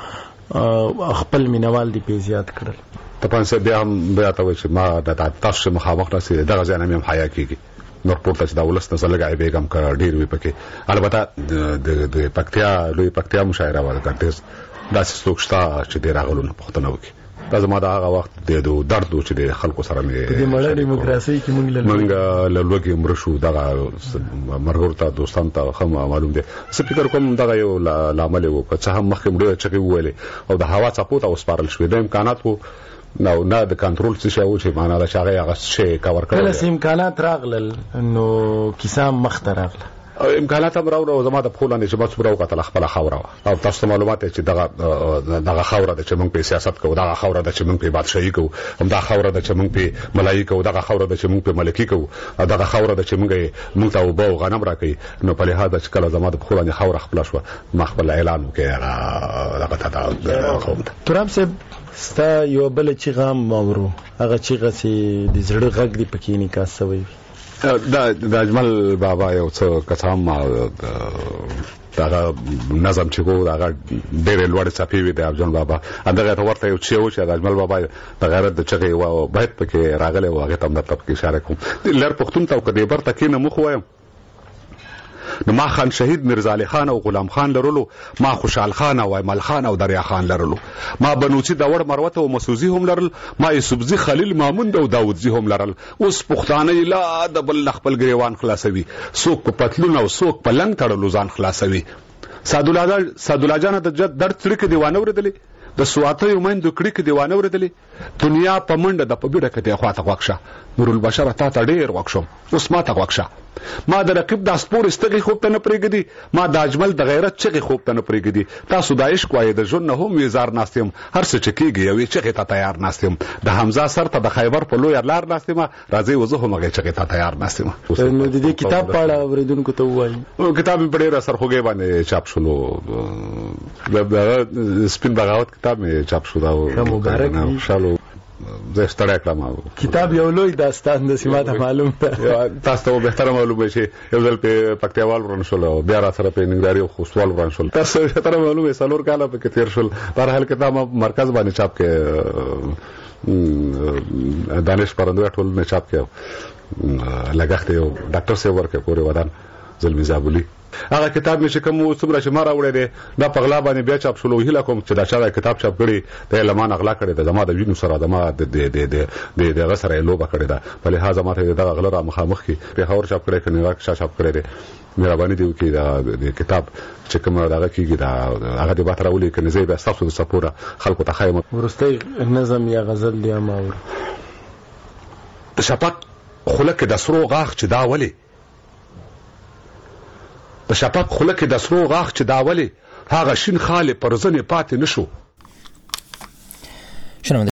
او خپل مینوال دی په زیات کړل. طبعا سه بیا هم بیا ته چې ما د تاسو مخامخ نشي دغه ځای نه هم حیا کیږي، نور پورته چې دا ولس نه زلګای بیګم کړ ډیر وی پکې، البته د د پکتیا لوی پکتیا مشاعره ولا کټیس دا څه شتا چې ډیر غلونه پښتنه وکي، دا زما د هغه وخت د درد چې د خلکو سره مې د مړه دیموکراسي کې مونږ مونږ له لوګي مرشو دغه مرګور ته دوستان ته هم معلوم دي، څه فکر کوم دغه یو لامل وو که څه هم مخکې مړه چغي ویلې او د هوا څپو ته وسپارل شوې د امکانات وو نو نه د کنټرول څه شی و چې معنا دا شغه هغه شی کور کړل، کله امکانات راغلل نو کیسه مخ ته راغله، امکانات هم راوړو زما د پولانه چې بس ورو کتل خپل خوره او تاسو معلومات چې دغه دغه خوره د چې موږ په سیاست کوو، دغه خوره د چې موږ په بادشاہي کوو، هم دا خوره د چې موږ په ملایي کوو، دغه خوره د چې موږ په ملکی کوو، دغه خوره د چې موږ موږ ته وبو غنم راکې، نو په لحاظ چې کله زما د پولانه خوره خپل شو ما خپل اعلان وکړ هغه ته خو ترام صاحب ستا یو بل چې غام اورو هغه چې غسي د زړه غږ دی پکې نکاسوي دا د اجمل بابا یو څه کسام دا نظم چې کو دا ډېر لوړ صفي وي د افجن بابا اندغه ته ورته یو چې و چې د اجمل بابا د غیرت د چغې او باید پکې راغله او هغه ته مطلب کې اشاره کوم لر پښتون ته کدی برته کې نه مخ وایم نو ما خان شهید مرزا علي خان او غلام خان لرلو ما خوشحال خان او ایمل خان او دریا خان لرلو ما بنوچي د وړ مروته او مسوزي هم لرل ما یوسفزي خلیل مامون او داوودزي هم لرل اوس پښتانه لا د بل خپل ګریوان خلاصوي څوک په پتلون او څوک په لنګ تړلو ځان خلاصوي سعدالله سعدالله جان د درد څړي کې دیوانه ورېدلې د سواته یو مند کړي کې دیوانه ورېدلې دنیا په منډه د پبیړه کې دی خواته وښه نور البشر ته تا ډېر وښم اوس ما ته وښه ما د رقیب د سپور استګي خوب ته نه پرېګدي ما د اجمل د غیرت چغي خوب ته نه پرېګدي تاسو د عشق وای د ژوند نه هم وزار ناستم هر څه چکیږي یو چغي ته تیار ناستم د حمزه سر ته د خیبر په لوی لار ناستم راځي وزه هم هغه چغي ته تیار ناستم نو د دې کتاب پاړه اوریدونکو ته وایي کتاب په ډېر اثر خوږی باندې چاپ شولو د سپین بغاوت کتاب می چاپ شو دا مبارک شالو زه ستړی کړم کتاب یو لوی داستان د سیمه معلوم ده تاسو ته به تر معلومه شي یو ځل په پکتیوال ورن شول بیا را سره په نګداري او خوستوال ورن شول تاسو ته تر معلومه سالور کاله په کې تیر شول پر حال کتاب مرکز باندې چاپ کې دانش پرندوی ټول نه چاپ کې لګښت یو ډاکټر سیو ورکه پورې ودان زلمی زابلی هغه کتاب مې چې کوم څومره چې ما راوړی دی دا په غلا باندې بیا چاپ شلو هیله کوم چې دا چا کتاب چاپ کړي د لمان اغلا کړي د زما د وینو سره د ما د د د د د غسر لوبه کړي دا په لحاظه ماته د غلا را مخامخ کی په خبر چاپ کړي کني راک چاپ کړي دی مهرباني دی وکي دا د کتاب چې کوم دا کیږي دا هغه د باتره ولي کني زی به تاسو د سپوره خلکو ته خیمه ورسته نظم یا غزل دی ما ور شپق خلک د سرو غاخ چې دا ولي د شپق خوله کې د سرو غاښ چې دا ولې هغه شین خاله پر ځنې پاتې نشو